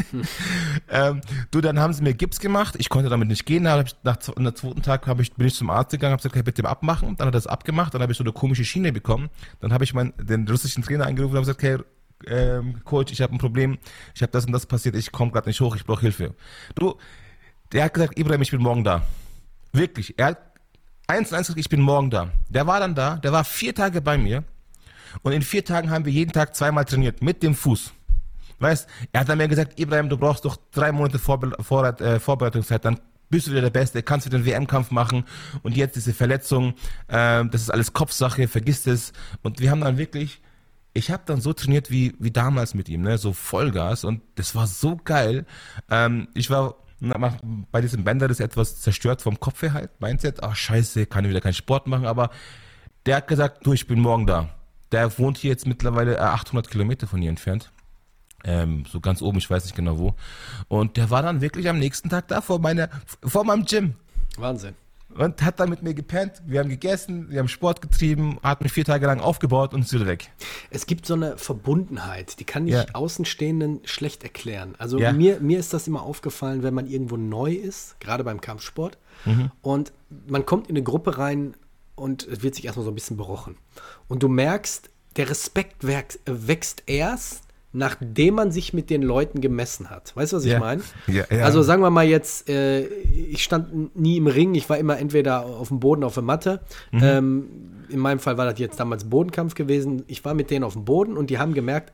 S4: Dann haben sie mir Gips gemacht, ich konnte damit nicht gehen, am zweiten Tag bin ich zum Arzt gegangen, habe gesagt, bitte abmachen, dann hat er das abgemacht, dann habe ich so eine komische Schiene bekommen, dann habe ich den russischen Trainer angerufen und habe gesagt, Coach, ich habe ein Problem, ich habe das und das passiert, ich komme gerade nicht hoch, ich brauche Hilfe. Der hat gesagt, Ibrahim, ich bin morgen da. Wirklich, er hat 1:1 gesagt, ich bin morgen da. Der war dann da, der war 4 Tage bei mir, und in 4 Tagen haben wir jeden Tag 2-mal trainiert, mit dem Fuß. Weißt, er hat dann mir gesagt, Ibrahim, du brauchst doch 3 Monate Vorbereitungszeit, dann bist du wieder der Beste, kannst du den WM-Kampf machen, und jetzt diese Verletzung, das ist alles Kopfsache, vergiss es. Und wir haben dann wirklich, ich habe dann so trainiert wie damals mit ihm, ne, so Vollgas, und das war so geil. Ich war bei diesem Bänder das etwas zerstört vom Kopf her halt, Mindset, scheiße, kann ich wieder keinen Sport machen, aber der hat gesagt, ich bin morgen da. Der wohnt hier jetzt mittlerweile 800 Kilometer von hier entfernt. So ganz oben, ich weiß nicht genau wo. Und der war dann wirklich am nächsten Tag da vor meinem Gym.
S3: Wahnsinn.
S4: Und hat dann mit mir gepennt, wir haben gegessen, wir haben Sport getrieben, hat mich 4 Tage lang aufgebaut und ist wieder weg.
S3: Es gibt so eine Verbundenheit, die kann ich Außenstehenden schlecht erklären. Also
S4: Ja.
S3: mir ist das immer aufgefallen, wenn man irgendwo neu ist, gerade beim Kampfsport, und man kommt in eine Gruppe rein und es wird sich erstmal so ein bisschen berochen. Und du merkst, der Respekt wächst erst, nachdem man sich mit den Leuten gemessen hat. Weißt du, was ich meine?
S4: Ja.
S3: Also sagen wir mal jetzt, ich stand nie im Ring, ich war immer entweder auf dem Boden, auf der Matte. In meinem Fall war das jetzt damals Bodenkampf gewesen. Ich war mit denen auf dem Boden und die haben gemerkt,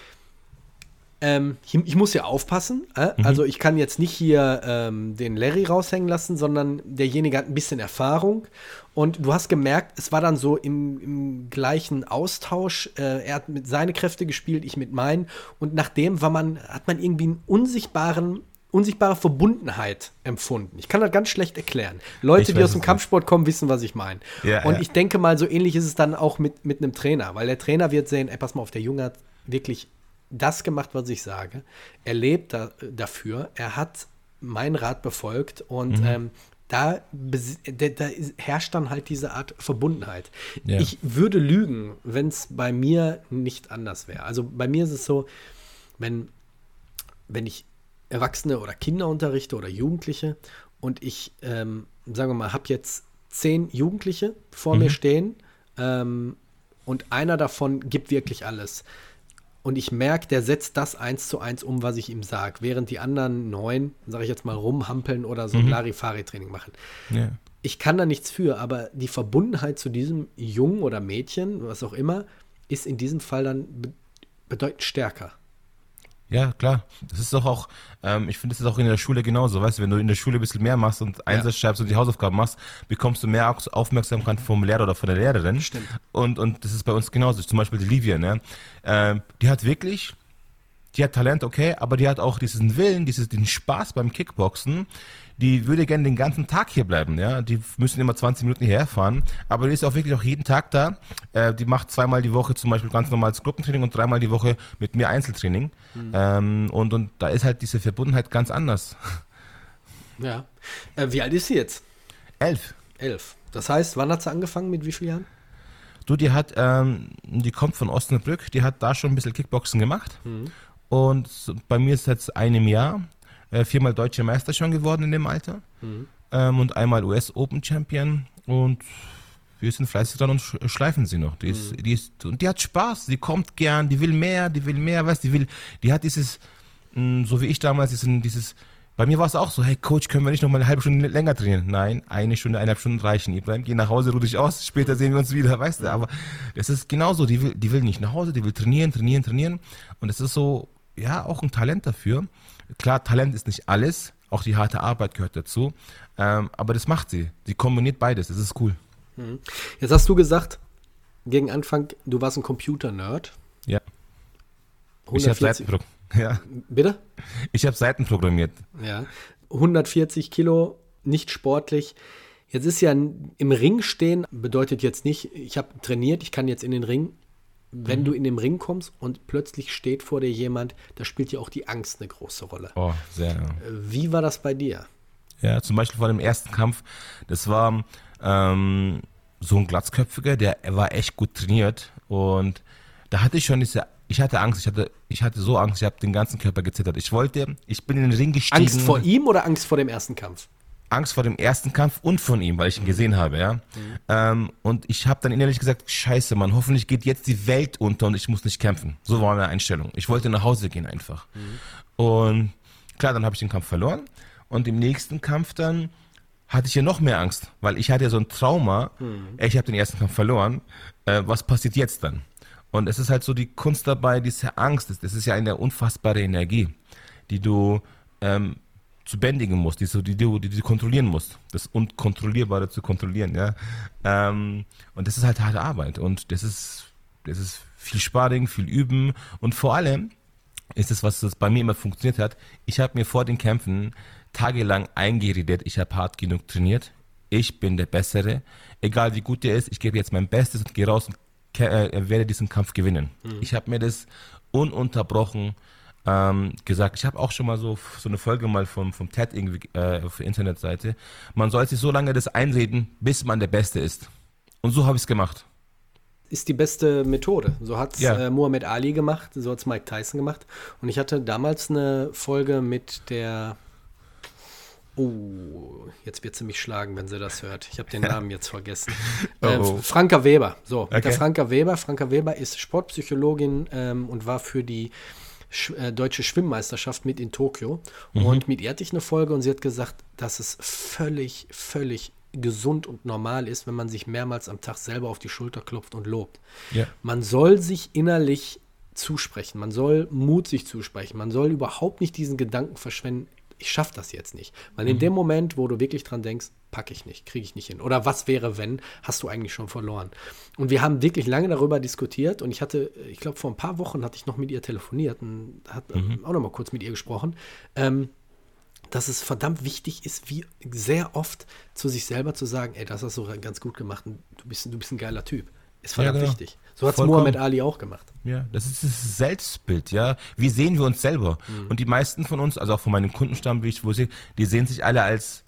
S3: ich muss ja aufpassen. Also ich kann jetzt nicht hier den Larry raushängen lassen, sondern derjenige hat ein bisschen Erfahrung. Und du hast gemerkt, es war dann so im gleichen Austausch. Er hat mit seine Kräfte gespielt, ich mit meinen. Und nachdem hat man irgendwie einen unsichtbare Verbundenheit empfunden. Ich kann das ganz schlecht erklären. Leute, die aus dem Kampfsport kommen, wissen, was ich meine.
S4: Ja,
S3: und ich denke mal, so ähnlich ist es dann auch mit einem Trainer. Weil der Trainer wird sehen, pass mal auf, der Junge hat wirklich das gemacht, was ich sage. Er lebt dafür. Er hat meinen Rat befolgt. Und da herrscht dann halt diese Art Verbundenheit.
S4: Ja.
S3: Ich würde lügen, wenn es bei mir nicht anders wäre. Also bei mir ist es so, wenn ich Erwachsene oder Kinder unterrichte oder Jugendliche und ich, sagen wir mal, habe jetzt 10 Jugendliche vor mir stehen und einer davon gibt wirklich alles. Und ich merke, der setzt das 1:1 um, was ich ihm sage, während die anderen 9, sage ich jetzt mal, rumhampeln oder so ein Larifari-Training machen.
S4: Ja.
S3: Ich kann da nichts für, aber die Verbundenheit zu diesem Jungen oder Mädchen, was auch immer, ist in diesem Fall dann bedeutend stärker.
S4: Ja, klar. Das ist doch auch, ich finde, das ist auch in der Schule genauso. Weißt du, wenn du in der Schule ein bisschen mehr machst und Einsatz schreibst und die Hausaufgaben machst, bekommst du mehr Aufmerksamkeit vom Lehrer oder von der Lehrerin.
S3: Stimmt.
S4: Und das ist bei uns genauso. Zum Beispiel die Livia, ne? Die hat Talent, okay, aber die hat auch diesen Willen, den Spaß beim Kickboxen. Die würde gerne den ganzen Tag hier bleiben, ja. Die müssen immer 20 Minuten hierher fahren, aber die ist auch wirklich auch jeden Tag da. Die macht 2-mal die Woche zum Beispiel ganz normales Gruppentraining und 3-mal die Woche mit mir Einzeltraining. Und da ist halt diese Verbundenheit ganz anders.
S3: Ja. Wie alt ist sie jetzt?
S4: 11.
S3: 11. Das heißt, wann hat sie angefangen? Mit wie vielen Jahren?
S4: Die kommt von Osnabrück, die hat da schon ein bisschen Kickboxen gemacht. Und bei mir ist jetzt einem Jahr 4-mal Deutsche Meister schon geworden in dem Alter. Und einmal US Open Champion. Und wir sind fleißig dran und schleifen sie noch. Und die hat Spaß, die kommt gern, die will mehr, weißt du, die hat dieses, so wie ich damals, bei mir war es auch so, hey Coach, können wir nicht noch mal eine halbe Stunde länger trainieren? Nein, 1 Stunde, 1,5 Stunden reichen. Ibrahim, geh nach Hause, ruh dich aus, später sehen wir uns wieder, weißt du. Aber das ist genauso, die will nicht nach Hause, die will trainieren. Und es ist so, ja, auch ein Talent dafür. Klar, Talent ist nicht alles, auch die harte Arbeit gehört dazu. Aber das macht sie. Sie kombiniert beides, das ist cool.
S3: Jetzt hast du gesagt, gegen Anfang, du warst ein Computer-Nerd.
S4: Ja.
S3: 140. Bitte?
S4: Ich habe Seiten programmiert.
S3: Ja. 140 Kilo, nicht sportlich. Jetzt ist ja im Ring stehen, bedeutet jetzt nicht, ich habe trainiert, ich kann jetzt in den Ring. Wenn du in den Ring kommst und plötzlich steht vor dir jemand, da spielt ja auch die Angst eine große Rolle.
S4: Oh, sehr. Ja.
S3: Wie war das bei dir?
S4: Ja, zum Beispiel vor dem ersten Kampf, das war so ein Glatzköpfiger, der war echt gut trainiert und da hatte ich schon ich hatte Angst, ich hatte so Angst, ich habe den ganzen Körper gezittert. Ich bin in den Ring gestiegen.
S3: Angst vor ihm oder Angst vor dem ersten Kampf?
S4: Angst vor dem ersten Kampf und von ihm, weil ich ihn gesehen habe, ja. Und ich habe dann innerlich gesagt, scheiße, Mann, hoffentlich geht jetzt die Welt unter und ich muss nicht kämpfen. So war meine Einstellung. Ich wollte nach Hause gehen einfach. Und klar, dann habe ich den Kampf verloren und im nächsten Kampf dann hatte ich ja noch mehr Angst, weil ich hatte ja so ein Trauma, ich habe den ersten Kampf verloren, was passiert jetzt dann? Und es ist halt so die Kunst dabei, diese Angst, das ist ja eine unfassbare Energie, die du zu bändigen musst, die du kontrollieren musst, das Unkontrollierbare zu kontrollieren, ja. Und das ist halt harte Arbeit und das ist viel Sparring, viel Üben und vor allem ist es, was das bei mir immer funktioniert hat, ich habe mir vor den Kämpfen tagelang eingeredet, ich habe hart genug trainiert, ich bin der Bessere, egal wie gut der ist, ich gebe jetzt mein Bestes und gehe raus und werde diesen Kampf gewinnen. Ich habe mir das ununterbrochen gesagt. Ich habe auch schon mal so eine Folge mal vom TED irgendwie auf der Internetseite. Man soll sich so lange das einreden, bis man der Beste ist. Und so habe ich es gemacht.
S3: Ist die beste Methode. So hat es Muhammad Ali gemacht, so hat es Mike Tyson gemacht. Und ich hatte damals eine Folge mit der jetzt wird sie mich schlagen, wenn sie das hört. Ich habe den Namen jetzt vergessen. Franka Weber. So, okay. Der Franka Weber. Franka Weber ist Sportpsychologin und war für die deutsche Schwimmmeisterschaft mit in Tokio. Und mit ihr hatte ich eine Folge und sie hat gesagt, dass es völlig, völlig gesund und normal ist, wenn man sich mehrmals am Tag selber auf die Schulter klopft und lobt. Yeah. Man soll sich innerlich zusprechen. Man soll Mut sich zusprechen. Man soll überhaupt nicht diesen Gedanken verschwenden, ich schaffe das jetzt nicht. Weil in dem Moment, wo du wirklich dran denkst, packe ich nicht, kriege ich nicht hin. Oder was wäre, wenn, hast du eigentlich schon verloren. Und wir haben wirklich lange darüber diskutiert und ich glaube, vor ein paar Wochen hatte ich noch mit ihr telefoniert und auch noch mal kurz mit ihr gesprochen, dass es verdammt wichtig ist, wie sehr oft zu sich selber zu sagen, ey, das hast du ganz gut gemacht und du bist ein geiler Typ. Ist verdammt wichtig. So hat es Muhammad Ali auch gemacht. Ja,
S4: das ist das Selbstbild, ja. Wie sehen wir uns selber? Und die meisten von uns, also auch von meinem Kundenstamm, wie ich wo sehe, die sehen sich alle als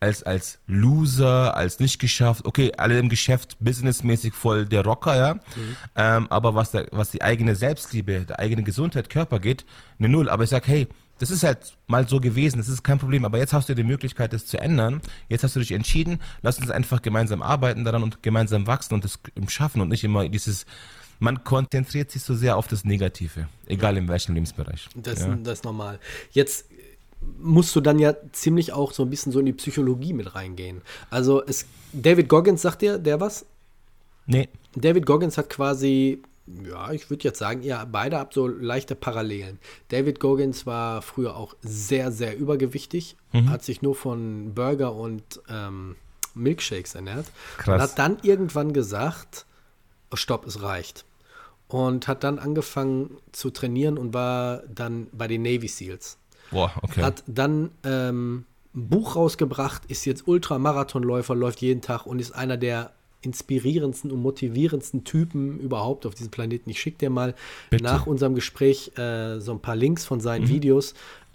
S4: Loser, als nicht geschafft. Okay, alle im Geschäft businessmäßig voll der Rocker, ja. Aber was die eigene Selbstliebe, der eigene Gesundheit, Körper geht, eine Null. Aber ich sag, hey, das ist halt mal so gewesen, das ist kein Problem, aber jetzt hast du die Möglichkeit, das zu ändern. Jetzt hast du dich entschieden, lass uns einfach gemeinsam arbeiten daran und gemeinsam wachsen und das schaffen und nicht immer man konzentriert sich so sehr auf das Negative, egal in welchem Lebensbereich.
S3: Das ist normal. Jetzt musst du dann ja ziemlich auch so ein bisschen so in die Psychologie mit reingehen. Also David Goggins, sagt dir der was?
S4: Nee.
S3: David Goggins hat quasi, ja, ich würde jetzt sagen, ihr beide habt so leichte Parallelen. David Goggins war früher auch sehr, sehr übergewichtig, hat sich nur von Burger und Milkshakes ernährt. Krass. Und hat dann irgendwann gesagt, oh, stopp, es reicht. Und hat dann angefangen zu trainieren und war dann bei den Navy Seals.
S4: Boah, okay.
S3: Hat dann ein Buch rausgebracht, ist jetzt Ultramarathonläufer, läuft jeden Tag und ist einer der inspirierendsten und motivierendsten Typen überhaupt auf diesem Planeten. Ich schicke dir mal nach unserem Gespräch so ein paar Links von seinen Videos.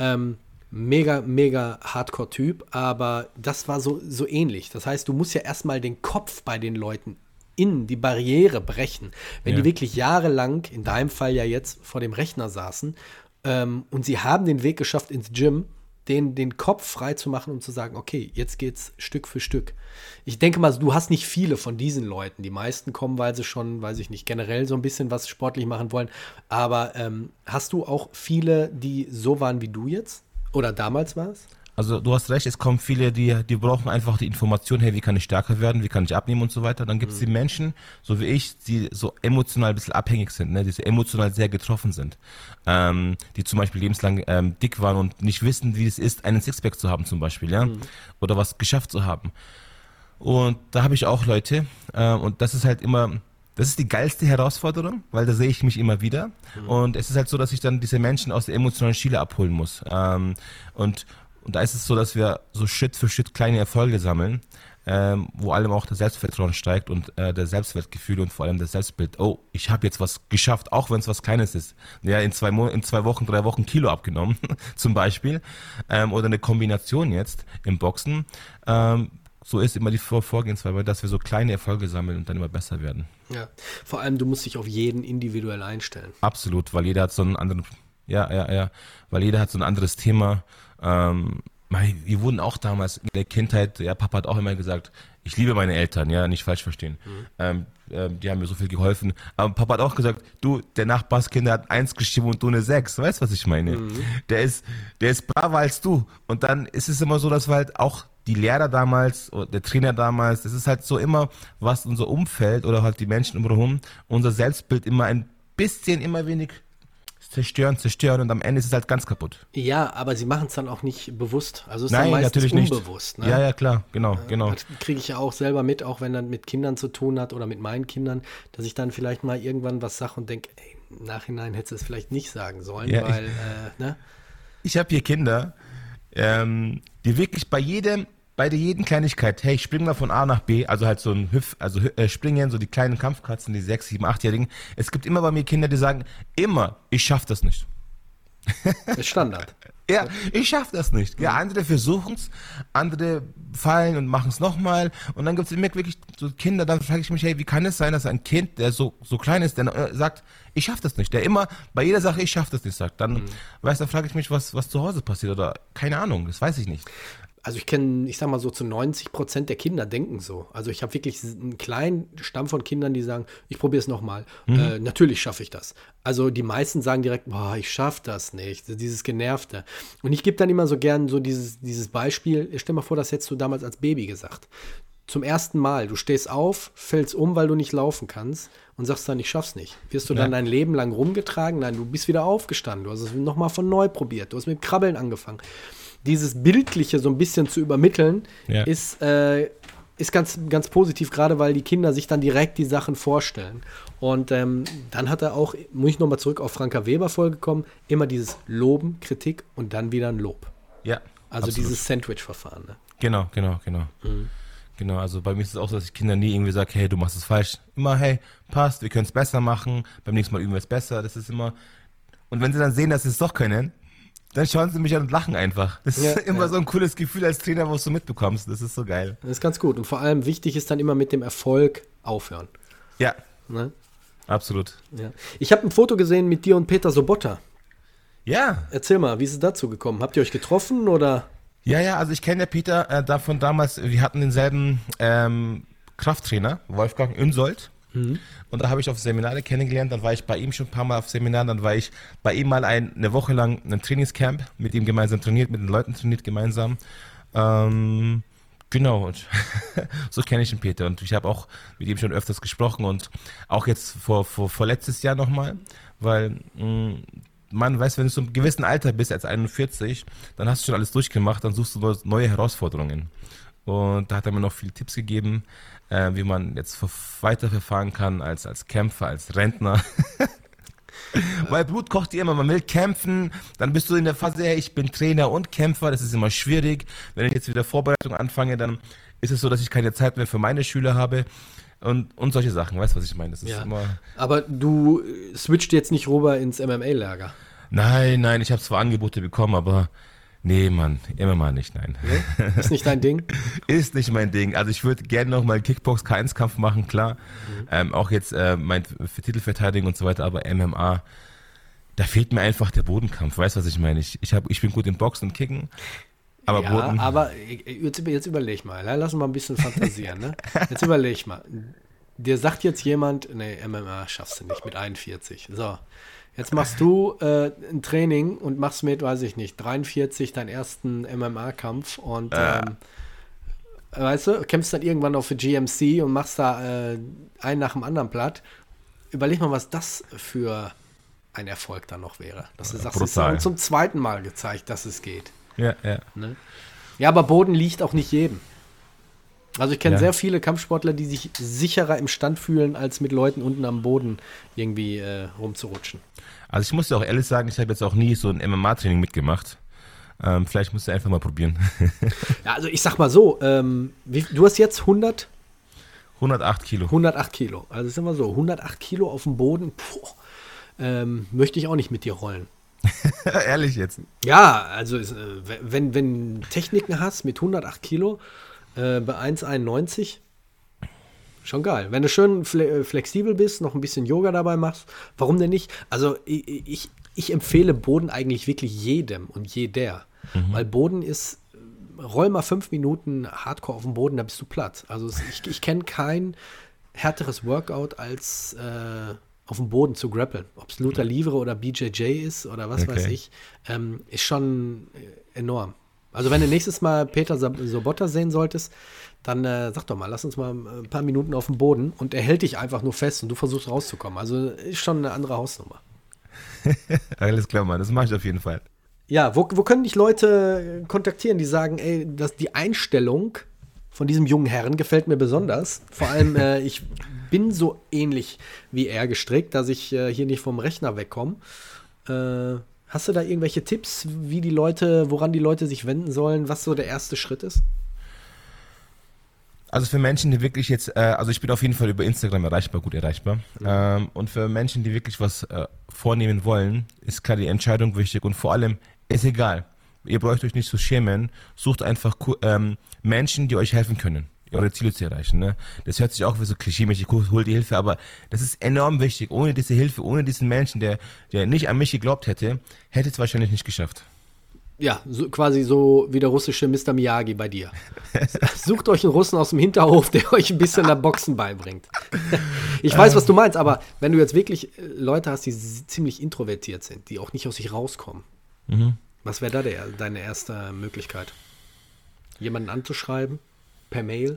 S3: Mega, mega Hardcore-Typ, aber das war so ähnlich. Das heißt, du musst ja erstmal den Kopf bei den Leuten die Barriere brechen, wenn
S4: Ja.
S3: die wirklich jahrelang, in deinem Fall ja jetzt, vor dem Rechner saßen und sie haben den Weg geschafft ins Gym, den Kopf frei zu machen und zu sagen, okay, jetzt geht's Stück für Stück. Ich denke mal, du hast nicht viele von diesen Leuten. Die meisten kommen, weil sie schon, weiß ich nicht, generell so ein bisschen was sportlich machen wollen. Aber hast du auch viele, die so waren wie du jetzt? Oder damals war es?
S4: Also du hast recht, es kommen viele, die brauchen einfach die Information, hey, wie kann ich stärker werden, wie kann ich abnehmen und so weiter. Dann gibt es die Menschen, so wie ich, die so emotional ein bisschen abhängig sind, ne, die so emotional sehr getroffen sind. Die zum Beispiel lebenslang dick waren und nicht wissen, wie es ist, einen Sixpack zu haben zum Beispiel, ja, oder was geschafft zu haben. Und da habe ich auch Leute und das ist halt immer, das ist die geilste Herausforderung, weil da sehe ich mich immer wieder. Und es ist halt so, dass ich dann diese Menschen aus der emotionalen Schiele abholen muss. Und da ist es so, dass wir so Schritt für Schritt kleine Erfolge sammeln, wo allem auch das Selbstvertrauen steigt und der Selbstwertgefühl und vor allem das Selbstbild. Oh, ich habe jetzt was geschafft, auch wenn es was Kleines ist. Ja, in 2 Wochen, 3 Wochen Kilo abgenommen, zum Beispiel. Oder eine Kombination jetzt im Boxen. So ist immer die Vorgehensweise, dass wir so kleine Erfolge sammeln und dann immer besser werden.
S3: Ja. Vor allem, du musst dich auf jeden individuell einstellen.
S4: Absolut, weil jeder hat so einen anderen, weil jeder hat so ein anderes Thema. Wir wurden auch damals in der Kindheit, ja, Papa hat auch immer gesagt, ich liebe meine Eltern, ja, nicht falsch verstehen. Die haben mir so viel geholfen. Aber Papa hat auch gesagt, du, der Nachbarskind hat 1 geschrieben und du eine 6. Weißt du, was ich meine? Der ist braver als du. Und dann ist es immer so, dass wir halt auch die Lehrer damals, oder der Trainer damals, das ist halt so immer, was unser Umfeld oder halt die Menschen umherum, unser Selbstbild immer ein bisschen, immer wenig zerstören und am Ende ist es halt ganz kaputt.
S3: Ja, aber sie machen es dann auch nicht bewusst. Also es ist
S4: Nein,
S3: dann meistens
S4: natürlich
S3: unbewusst.
S4: nicht.
S3: Ne?
S4: Ja, klar, genau.
S3: Das kriege ich ja auch selber mit, auch wenn das mit Kindern zu tun hat oder mit meinen Kindern, dass ich dann vielleicht mal irgendwann was sage und denke, ey, im Nachhinein hättest du es vielleicht nicht sagen sollen,
S4: Ja,
S3: weil, ne?
S4: Ich habe hier Kinder, die wirklich bei jeder Kleinigkeit, hey, ich spring mal von A nach B, also halt so ein Springen, so die kleinen Kampfkatzen, die 6, 7, 8-Jährigen. Es gibt immer bei mir Kinder, die sagen, immer, ich schaff das nicht.
S3: Das ist Standard.
S4: Ja, ich schaff das nicht. Ja, andere versuchen es, andere fallen und machen es nochmal. Und dann gibt es wirklich so Kinder, dann frage ich mich, hey, wie kann es sein, dass ein Kind, der so klein ist, der sagt, ich schaff das nicht. Der immer bei jeder Sache, ich schaff das nicht, sagt. Dann frage ich mich, was zu Hause passiert oder keine Ahnung, das weiß ich nicht.
S3: Also ich sag mal so, zu 90% der Kinder denken so. Also ich habe wirklich einen kleinen Stamm von Kindern, die sagen, ich probiere es nochmal. Natürlich schaffe ich das. Also die meisten sagen direkt, boah, ich schaffe das nicht. Dieses Genervte. Und ich gebe dann immer so gern so dieses Beispiel. Stell mal vor, das hättest du damals als Baby gesagt. Zum ersten Mal, du stehst auf, fällst um, weil du nicht laufen kannst und sagst dann, ich schaff's nicht. Wirst du dann dein Leben lang rumgetragen? Nein, du bist wieder aufgestanden. Du hast es nochmal von neu probiert. Du hast mit Krabbeln angefangen. Dieses Bildliche so ein bisschen zu übermitteln, ist ganz, ganz positiv, gerade weil die Kinder sich dann direkt die Sachen vorstellen. Und dann hat er auch, muss ich nochmal zurück auf Franka Weber-Folge kommen, immer dieses Loben, Kritik und dann wieder ein Lob.
S4: Ja,
S3: also
S4: absolut.
S3: dieses Sandwich-Verfahren. Ne?
S4: Genau. Genau, also bei mir ist es auch so, dass ich Kindern nie irgendwie sage, hey, du machst es falsch. Immer, hey, passt, wir können es besser machen, beim nächsten Mal üben wir es besser. Das ist immer. Und wenn sie dann sehen, dass sie es doch können, dann schauen sie mich an und lachen einfach. Das ist immer so ein cooles Gefühl als Trainer, wo du mitbekommst. Das ist so geil.
S3: Das ist ganz gut. Und vor allem wichtig ist dann immer mit dem Erfolg aufhören.
S4: Ja,
S3: Ne?
S4: absolut.
S3: Ja. Ich habe ein Foto gesehen mit dir und Peter Sobotta.
S4: Ja.
S3: Erzähl mal, wie ist es dazu gekommen? Habt ihr euch getroffen oder?
S4: Ja, also ich kenne ja Peter davon damals, wir hatten denselben Krafttrainer, Wolfgang Unsold. Und da habe ich auf Seminare kennengelernt, dann war ich bei ihm schon ein paar Mal auf Seminaren, dann war ich bei ihm mal eine Woche lang in einem Trainingscamp, mit ihm gemeinsam trainiert, mit den Leuten trainiert gemeinsam. Genau, und so kenne ich den Peter und ich habe auch mit ihm schon öfters gesprochen und auch jetzt vor letztes Jahr nochmal, weil man weiß, wenn du so einem gewissen Alter bist, als 41, dann hast du schon alles durchgemacht, dann suchst du neue Herausforderungen. Und da hat er mir noch viele Tipps gegeben, wie man jetzt weiterverfahren kann als Kämpfer, als Rentner. Weil Blut kocht dir immer, man will kämpfen, dann bist du in der Phase, hey, ich bin Trainer und Kämpfer, das ist immer schwierig. Wenn ich jetzt wieder Vorbereitung anfange, dann ist es so, dass ich keine Zeit mehr für meine Schüler habe und solche Sachen, weißt du, was ich meine? Das ist immer.
S3: Aber du switcht jetzt nicht rüber ins MMA-Lager.
S4: Nein, ich habe zwar Angebote bekommen, aber Nee, Mann, MMA nicht, nein.
S3: Nee? Ist nicht dein Ding?
S4: Ist nicht mein Ding. Also ich würde gerne noch mal Kickbox K1-Kampf machen, klar. Auch jetzt für Titelverteidigung und so weiter, aber MMA, da fehlt mir einfach der Bodenkampf. Weißt du, was ich meine? Ich bin gut im Boxen und Kicken, aber
S3: Ja,
S4: Boden...
S3: aber jetzt überleg mal. Lass uns mal ein bisschen fantasieren. Ne? Jetzt überleg mal. Dir sagt jetzt jemand, nee, MMA schaffst du nicht mit 41. So, jetzt machst du ein Training und machst mit, weiß ich nicht, 43 deinen ersten MMA-Kampf und weißt du, kämpfst dann irgendwann auf für GMC und machst da einen nach dem anderen platt. Überleg mal, was das für ein Erfolg dann noch wäre. Dass du sagst, es ist
S4: brutal.
S3: dann zum zweiten Mal gezeigt, dass es geht.
S4: Ja, ja.
S3: Ne? Ja, aber Boden liegt auch nicht jedem. Also ich kenne sehr viele Kampfsportler, die sich sicherer im Stand fühlen, als mit Leuten unten am Boden irgendwie rumzurutschen.
S4: Also ich muss dir auch ehrlich sagen, ich habe jetzt auch nie so ein MMA-Training mitgemacht. Vielleicht musst du einfach mal probieren.
S3: Ja, also ich sag mal so, du hast jetzt 108
S4: Kilo.
S3: Kilo. Also ist immer so, 108 Kilo auf dem Boden, möchte ich auch nicht mit dir rollen.
S4: Ehrlich jetzt.
S3: Ja, also wenn Techniken hast mit 108 Kilo bei 1,91, schon geil. Wenn du schön flexibel bist, noch ein bisschen Yoga dabei machst, warum denn nicht? Also ich empfehle Boden eigentlich wirklich jedem und jeder, weil Boden ist, roll mal 5 Minuten Hardcore auf dem Boden, da bist du platt. Also ich kenne kein härteres Workout als auf dem Boden zu grappeln. Ob es Luther Livre oder BJJ ist oder was weiß ich, ist schon enorm. Also wenn du nächstes Mal Peter Sobotta sehen solltest, dann sag doch mal, lass uns mal ein paar Minuten auf dem Boden und er hält dich einfach nur fest und du versuchst rauszukommen. Also ist schon eine andere Hausnummer.
S4: Alles klar, Mann, das mache ich auf jeden Fall.
S3: Ja, wo können dich Leute kontaktieren, die sagen, ey, die Einstellung von diesem jungen Herrn gefällt mir besonders. Vor allem, ich bin so ähnlich wie er gestrickt, dass ich hier nicht vom Rechner wegkomme. Hast du da irgendwelche Tipps, woran die Leute sich wenden sollen, was so der erste Schritt ist?
S4: Also für Menschen, die wirklich jetzt, also ich bin auf jeden Fall über Instagram gut erreichbar. Und für Menschen, die wirklich was vornehmen wollen, ist klar die Entscheidung wichtig und vor allem ist egal. Ihr braucht euch nicht zu schämen, sucht einfach Menschen, die euch helfen können, eure Ziele zu erreichen. Ne? Das hört sich auch wie so klischeemäßig, hol die Hilfe, aber das ist enorm wichtig. Ohne diese Hilfe, ohne diesen Menschen, der nicht an mich geglaubt hätte es wahrscheinlich nicht geschafft.
S3: Ja, quasi so wie der russische Mr. Miyagi bei dir. Sucht euch einen Russen aus dem Hinterhof, der euch ein bisschen das Boxen beibringt. Ich weiß, was du meinst, aber wenn du jetzt wirklich Leute hast, die ziemlich introvertiert sind, die auch nicht aus sich rauskommen, was wäre da deine erste Möglichkeit? Jemanden anzuschreiben? Per Mail?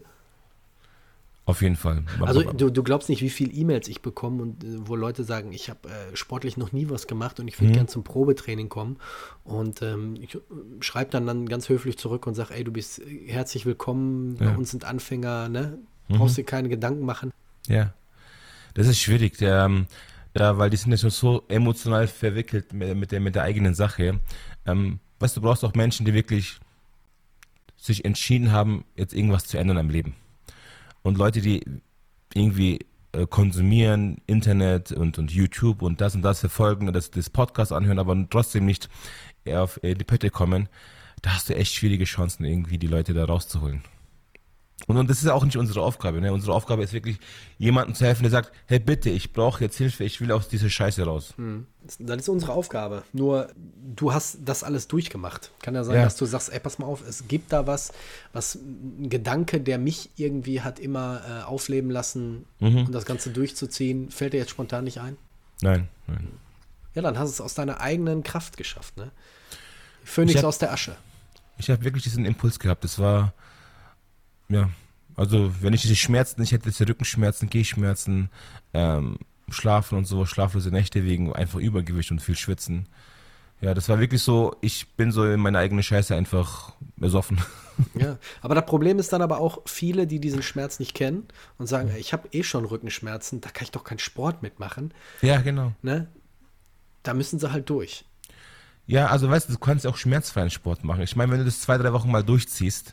S4: Auf jeden Fall.
S3: Also du glaubst nicht, wie viele E-Mails ich bekomme und wo Leute sagen, ich habe sportlich noch nie was gemacht und ich würde gern zum Probetraining kommen und ich schreibe dann ganz höflich zurück und sage, ey, du bist herzlich willkommen, bei uns sind Anfänger, ne? Brauchst dir keine Gedanken machen.
S4: Ja, das ist schwierig, weil die sind ja schon so emotional verwickelt mit der eigenen Sache. Weißt du, brauchst auch Menschen, die wirklich sich entschieden haben, jetzt irgendwas zu ändern am Leben. Und Leute, die irgendwie konsumieren, Internet und YouTube und das verfolgen und das Podcast anhören, aber trotzdem nicht auf die Pötte kommen, da hast du echt schwierige Chancen, irgendwie die Leute da rauszuholen. Und das ist auch nicht unsere Aufgabe. Ne? Unsere Aufgabe ist wirklich, jemandem zu helfen, der sagt, hey bitte, ich brauche jetzt Hilfe, ich will aus dieser Scheiße raus.
S3: Das ist unsere Aufgabe. Nur, du hast das alles durchgemacht. Kann ja sein, dass du sagst, ey, pass mal auf, es gibt da was ein Gedanke, der mich irgendwie hat immer aufleben lassen und das Ganze durchzuziehen, fällt dir jetzt spontan nicht ein?
S4: Nein.
S3: Ja, dann hast du es aus deiner eigenen Kraft geschafft, ne? Phönix aus der Asche.
S4: Ich habe wirklich diesen Impuls gehabt. Das war, ja, also wenn ich diese Schmerzen nicht hätte, diese Rückenschmerzen, Gehschmerzen, Schlafen und so, schlaflose Nächte wegen einfach Übergewicht und viel Schwitzen. Ja, das war wirklich so, ich bin so in meine eigene Scheiße einfach besoffen.
S3: Ja, aber das Problem ist dann aber auch viele, die diesen Schmerz nicht kennen und sagen, ey, ich habe eh schon Rückenschmerzen, da kann ich doch keinen Sport mitmachen.
S4: Ja, genau.
S3: Ne? Da müssen sie halt durch.
S4: Ja, also weißt du, du kannst ja auch schmerzfreien Sport machen. Ich meine, wenn du das 2-3 Wochen mal durchziehst,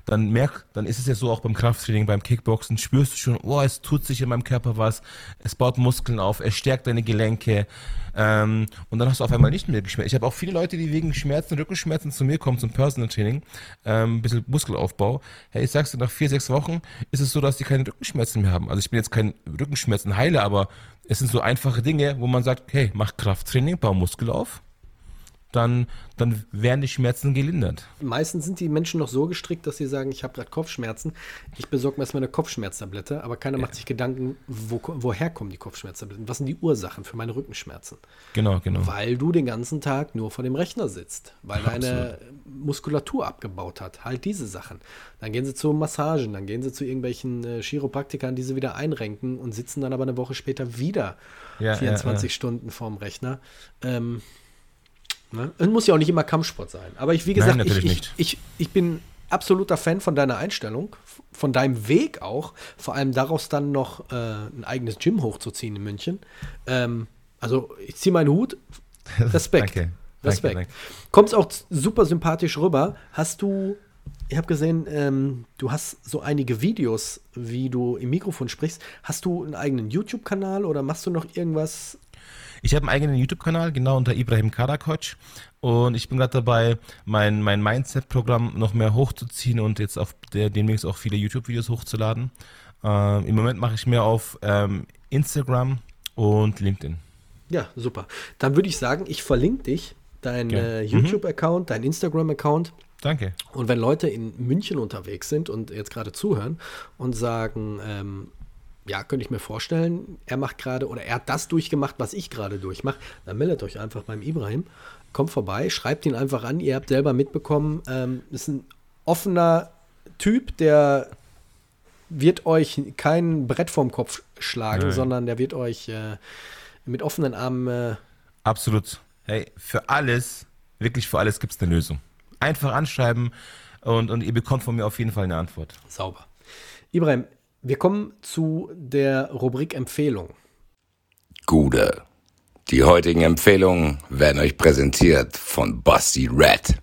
S4: dann ist es ja so auch beim Krafttraining, beim Kickboxen, spürst du schon, oh, es tut sich in meinem Körper was, es baut Muskeln auf, es stärkt deine Gelenke, und dann hast du auf einmal nicht mehr Schmerzen. Ich habe auch viele Leute, die wegen Schmerzen, Rückenschmerzen zu mir kommen zum Personal Training, ein bisschen Muskelaufbau. Hey, ich sag's dir, nach 4-6 Wochen ist es so, dass die keine Rückenschmerzen mehr haben. Also ich bin jetzt kein Rückenschmerzenheiler, aber es sind so einfache Dinge, wo man sagt, hey, mach Krafttraining, bau Muskel auf. Dann werden die Schmerzen gelindert.
S3: Meistens sind die Menschen noch so gestrickt, dass sie sagen, ich habe gerade Kopfschmerzen, ich besorge mir erstmal eine Kopfschmerztablette, aber keiner macht sich Gedanken, woher kommen die Kopfschmerztabletten, was sind die Ursachen für meine Rückenschmerzen.
S4: Genau.
S3: Weil du den ganzen Tag nur vor dem Rechner sitzt, weil deine Muskulatur abgebaut hat, halt diese Sachen. Dann gehen sie zu Massagen, dann gehen sie zu irgendwelchen Chiropraktikern, die sie wieder einrenken und sitzen dann aber eine Woche später wieder 24 Stunden vorm Rechner. Es muss ja auch nicht immer Kampfsport sein. Aber wie gesagt, ich bin absoluter Fan von deiner Einstellung, von deinem Weg auch, vor allem daraus dann noch ein eigenes Gym hochzuziehen in München. Also ich ziehe meinen Hut. Respekt. Danke. Kommst auch super sympathisch rüber. Ich habe gesehen, du hast so einige Videos, wie du im Mikrofon sprichst. Hast du einen eigenen YouTube-Kanal oder machst du noch irgendwas?
S4: Ich habe einen eigenen YouTube-Kanal, genau unter Ibrahim Karakoc, und ich bin gerade dabei, mein Mindset-Programm noch mehr hochzuziehen und jetzt auf demnächst auch viele YouTube-Videos hochzuladen. Im Moment mache ich mehr auf Instagram und LinkedIn.
S3: Ja, super. Dann würde ich sagen, ich verlinke dich, dein YouTube-Account, dein Instagram-Account.
S4: Danke.
S3: Und wenn Leute in München unterwegs sind und jetzt gerade zuhören und sagen, ja, könnte ich mir vorstellen, er hat das durchgemacht, was ich gerade durchmache, dann meldet euch einfach beim Ibrahim, kommt vorbei, schreibt ihn einfach an, ihr habt selber mitbekommen, ist ein offener Typ, der wird euch kein Brett vorm Kopf schlagen, sondern der wird euch mit offenen Armen
S4: absolut. Hey, wirklich für alles gibt es eine Lösung. Einfach anschreiben und ihr bekommt von mir auf jeden Fall eine Antwort.
S3: Sauber. Ibrahim, wir kommen zu der Rubrik Empfehlung.
S2: Gude. Die heutigen Empfehlungen werden euch präsentiert von Basti Red.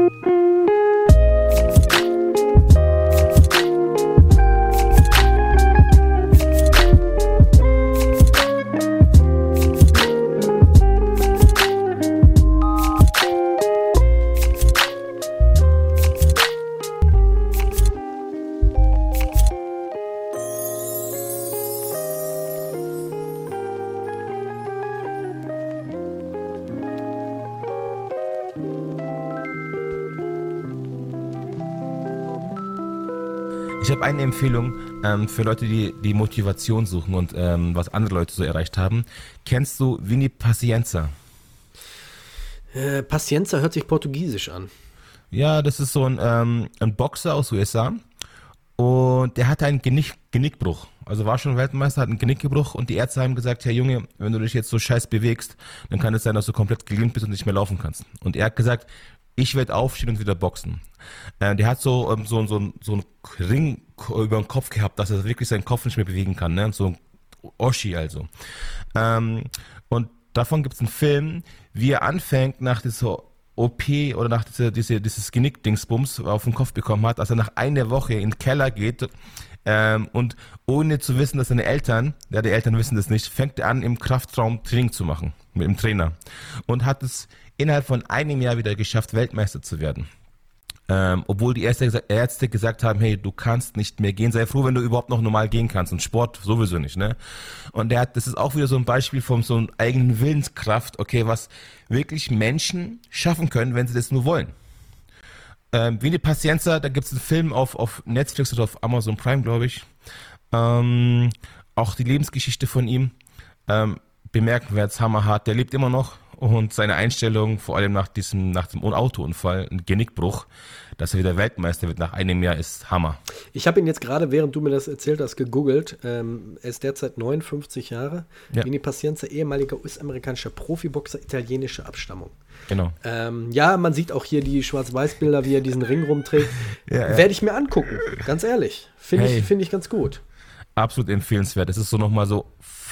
S4: Ich habe eine Empfehlung für Leute, die Motivation suchen und was andere Leute so erreicht haben. Kennst du Vini Pacienza?
S3: Pacienza hört sich portugiesisch an.
S4: Ja, das ist so ein Boxer aus USA und der hatte einen Genickbruch. Also war schon Weltmeister, hat einen Genickbruch und die Ärzte haben gesagt, Herr Junge, wenn du dich jetzt so scheiß bewegst, dann kann es sein, dass du komplett gelähmt bist und nicht mehr laufen kannst. Und er hat gesagt, ich werde aufstehen und wieder boxen. Der hat so einen Ring über den Kopf gehabt, dass er wirklich seinen Kopf nicht mehr bewegen kann, ne? So ein Oschi also. Und davon gibt es einen Film, wie er anfängt nach dieser OP oder nach dieses Genick-Dingsbums auf den Kopf bekommen hat, dass er nach einer Woche in den Keller geht und ohne zu wissen, dass seine Eltern, die Eltern wissen das nicht, fängt er an, im Kraftraum Training zu machen mit dem Trainer und hat es innerhalb von einem Jahr wieder geschafft, Weltmeister zu werden. Obwohl die Ärzte gesagt haben, hey, du kannst nicht mehr gehen, sei froh, wenn du überhaupt noch normal gehen kannst und Sport sowieso nicht, ne? Und das ist auch wieder so ein Beispiel von so einer eigenen Willenskraft, okay, was wirklich Menschen schaffen können, wenn sie das nur wollen. Vini Pacienza, da gibt es einen Film auf Netflix oder auf Amazon Prime, glaube ich. Auch die Lebensgeschichte von ihm, bemerkenswert, hammerhart, der lebt immer noch. Und seine Einstellung, vor allem nach dem Autounfall, ein Genickbruch, dass er wieder Weltmeister wird nach einem Jahr, ist Hammer.
S3: Ich habe ihn jetzt gerade, während du mir das erzählt hast, gegoogelt. Er ist derzeit 59 Jahre. Ja. Vini Pacienza, ehemaliger US-amerikanischer Profiboxer, italienische Abstammung.
S4: Genau.
S3: Ja, man sieht auch hier die Schwarz-Weiß-Bilder, wie er diesen Ring rumträgt. Ja. Werde ich mir angucken, ganz ehrlich. Finde ich ganz gut.
S4: Absolut empfehlenswert. Es ist so nochmal so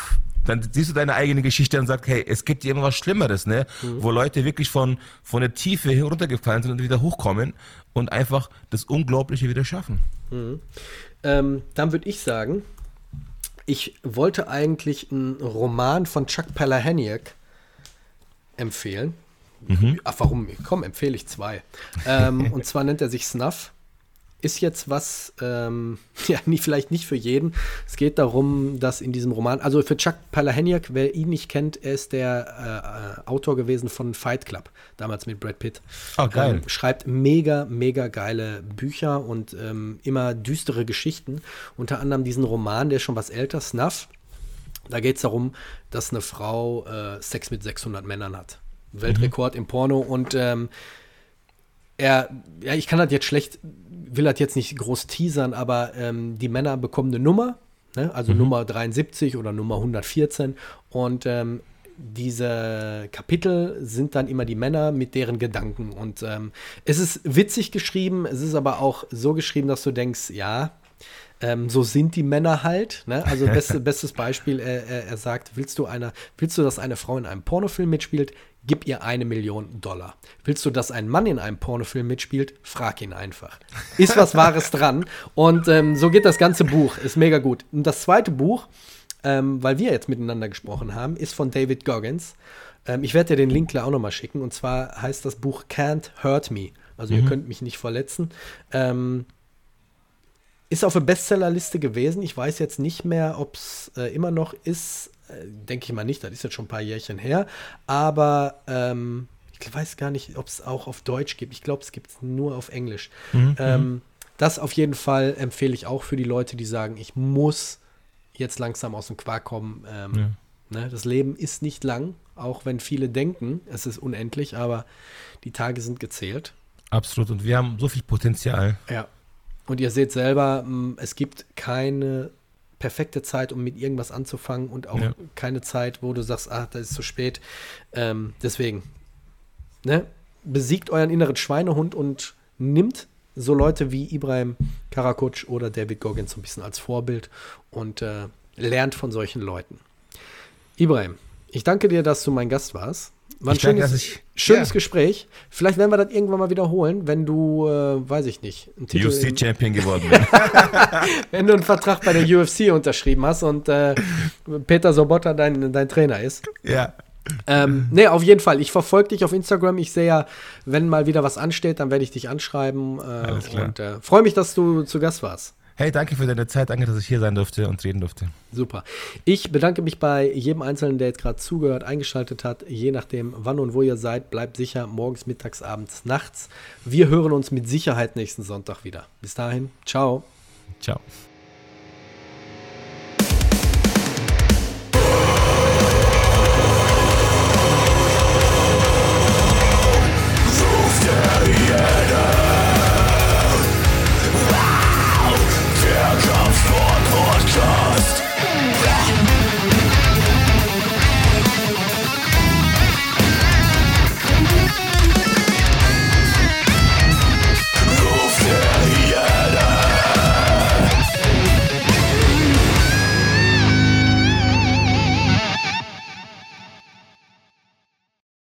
S4: dann siehst du deine eigene Geschichte und sagst, hey, es gibt immer was Schlimmeres, ne? Wo Leute wirklich von der Tiefe heruntergefallen sind und wieder hochkommen und einfach das Unglaubliche wieder schaffen.
S3: Dann würde ich sagen, ich wollte eigentlich einen Roman von Chuck Palahniuk empfehlen. Ach, warum? Komm, empfehle ich 2. Und zwar nennt er sich Snuff. Ist jetzt was, vielleicht nicht für jeden. Es geht darum, dass in diesem Roman, also für Chuck Palahniuk, wer ihn nicht kennt, er ist der Autor gewesen von Fight Club, damals mit Brad Pitt.
S4: Oh, geil.
S3: Schreibt mega, mega geile Bücher und immer düstere Geschichten. Unter anderem diesen Roman, der ist schon was älter, Snuff. Da geht es darum, dass eine Frau Sex mit 600 Männern hat. Weltrekord im Porno und ich kann das jetzt schlecht, will das jetzt nicht groß teasern, aber die Männer bekommen eine Nummer, ne? Also Nummer 73 oder Nummer 114 und diese Kapitel sind dann immer die Männer mit deren Gedanken und es ist witzig geschrieben, es ist aber auch so geschrieben, dass du denkst, ja, so sind die Männer halt, ne? Also bestes Beispiel, er sagt, willst du, dass eine Frau in einem Pornofilm mitspielt? Gib ihr $1 Million. Willst du, dass ein Mann in einem Pornofilm mitspielt? Frag ihn einfach. Ist was Wahres dran. Und so geht das ganze Buch. Ist mega gut. Und das zweite Buch, weil wir jetzt miteinander gesprochen haben, ist von David Goggins. Ich werde dir den Link gleich auch nochmal schicken. Und zwar heißt das Buch Can't Hurt Me. Also ihr könnt mich nicht verletzen. Ist auf der Bestsellerliste gewesen. Ich weiß jetzt nicht mehr, ob es immer noch ist. Denke ich mal nicht, das ist jetzt schon ein paar Jährchen her. Aber ich weiß gar nicht, ob es auch auf Deutsch gibt. Ich glaube, es gibt es nur auf Englisch. Das auf jeden Fall empfehle ich auch für die Leute, die sagen, ich muss jetzt langsam aus dem Quark kommen. Ne, das Leben ist nicht lang, auch wenn viele denken, es ist unendlich, aber die Tage sind gezählt.
S4: Absolut. Und wir haben so viel Potenzial.
S3: Ja. Und ihr seht selber, es gibt keine perfekte Zeit, um mit irgendwas anzufangen und auch keine Zeit, wo du sagst, das ist zu spät. Deswegen, ne, besiegt euren inneren Schweinehund und nimmt so Leute wie Ibrahim Karakuc oder David Goggins so ein bisschen als Vorbild und lernt von solchen Leuten. Ibrahim, ich danke dir, dass du mein Gast warst. War ein schönes Gespräch. Vielleicht werden wir das irgendwann mal wiederholen, wenn du, weiß ich nicht, einen Titel
S4: UFC-Champion geworden bist.
S3: Wenn du einen Vertrag bei der UFC unterschrieben hast und Peter Sobotta dein Trainer ist.
S4: Ja.
S3: Nee, auf jeden Fall. Ich verfolge dich auf Instagram. Ich sehe ja, wenn mal wieder was ansteht, dann werde ich dich anschreiben.
S4: Alles klar.
S3: Und freue mich, dass du zu Gast warst.
S4: Hey, danke für deine Zeit. Danke, dass ich hier sein durfte und reden durfte.
S3: Super. Ich bedanke mich bei jedem Einzelnen, der jetzt gerade zugehört, eingeschaltet hat. Je nachdem, wann und wo ihr seid, bleibt sicher. Morgens, mittags, abends, nachts. Wir hören uns mit Sicherheit nächsten Sonntag wieder. Bis dahin. Ciao.
S4: Ciao.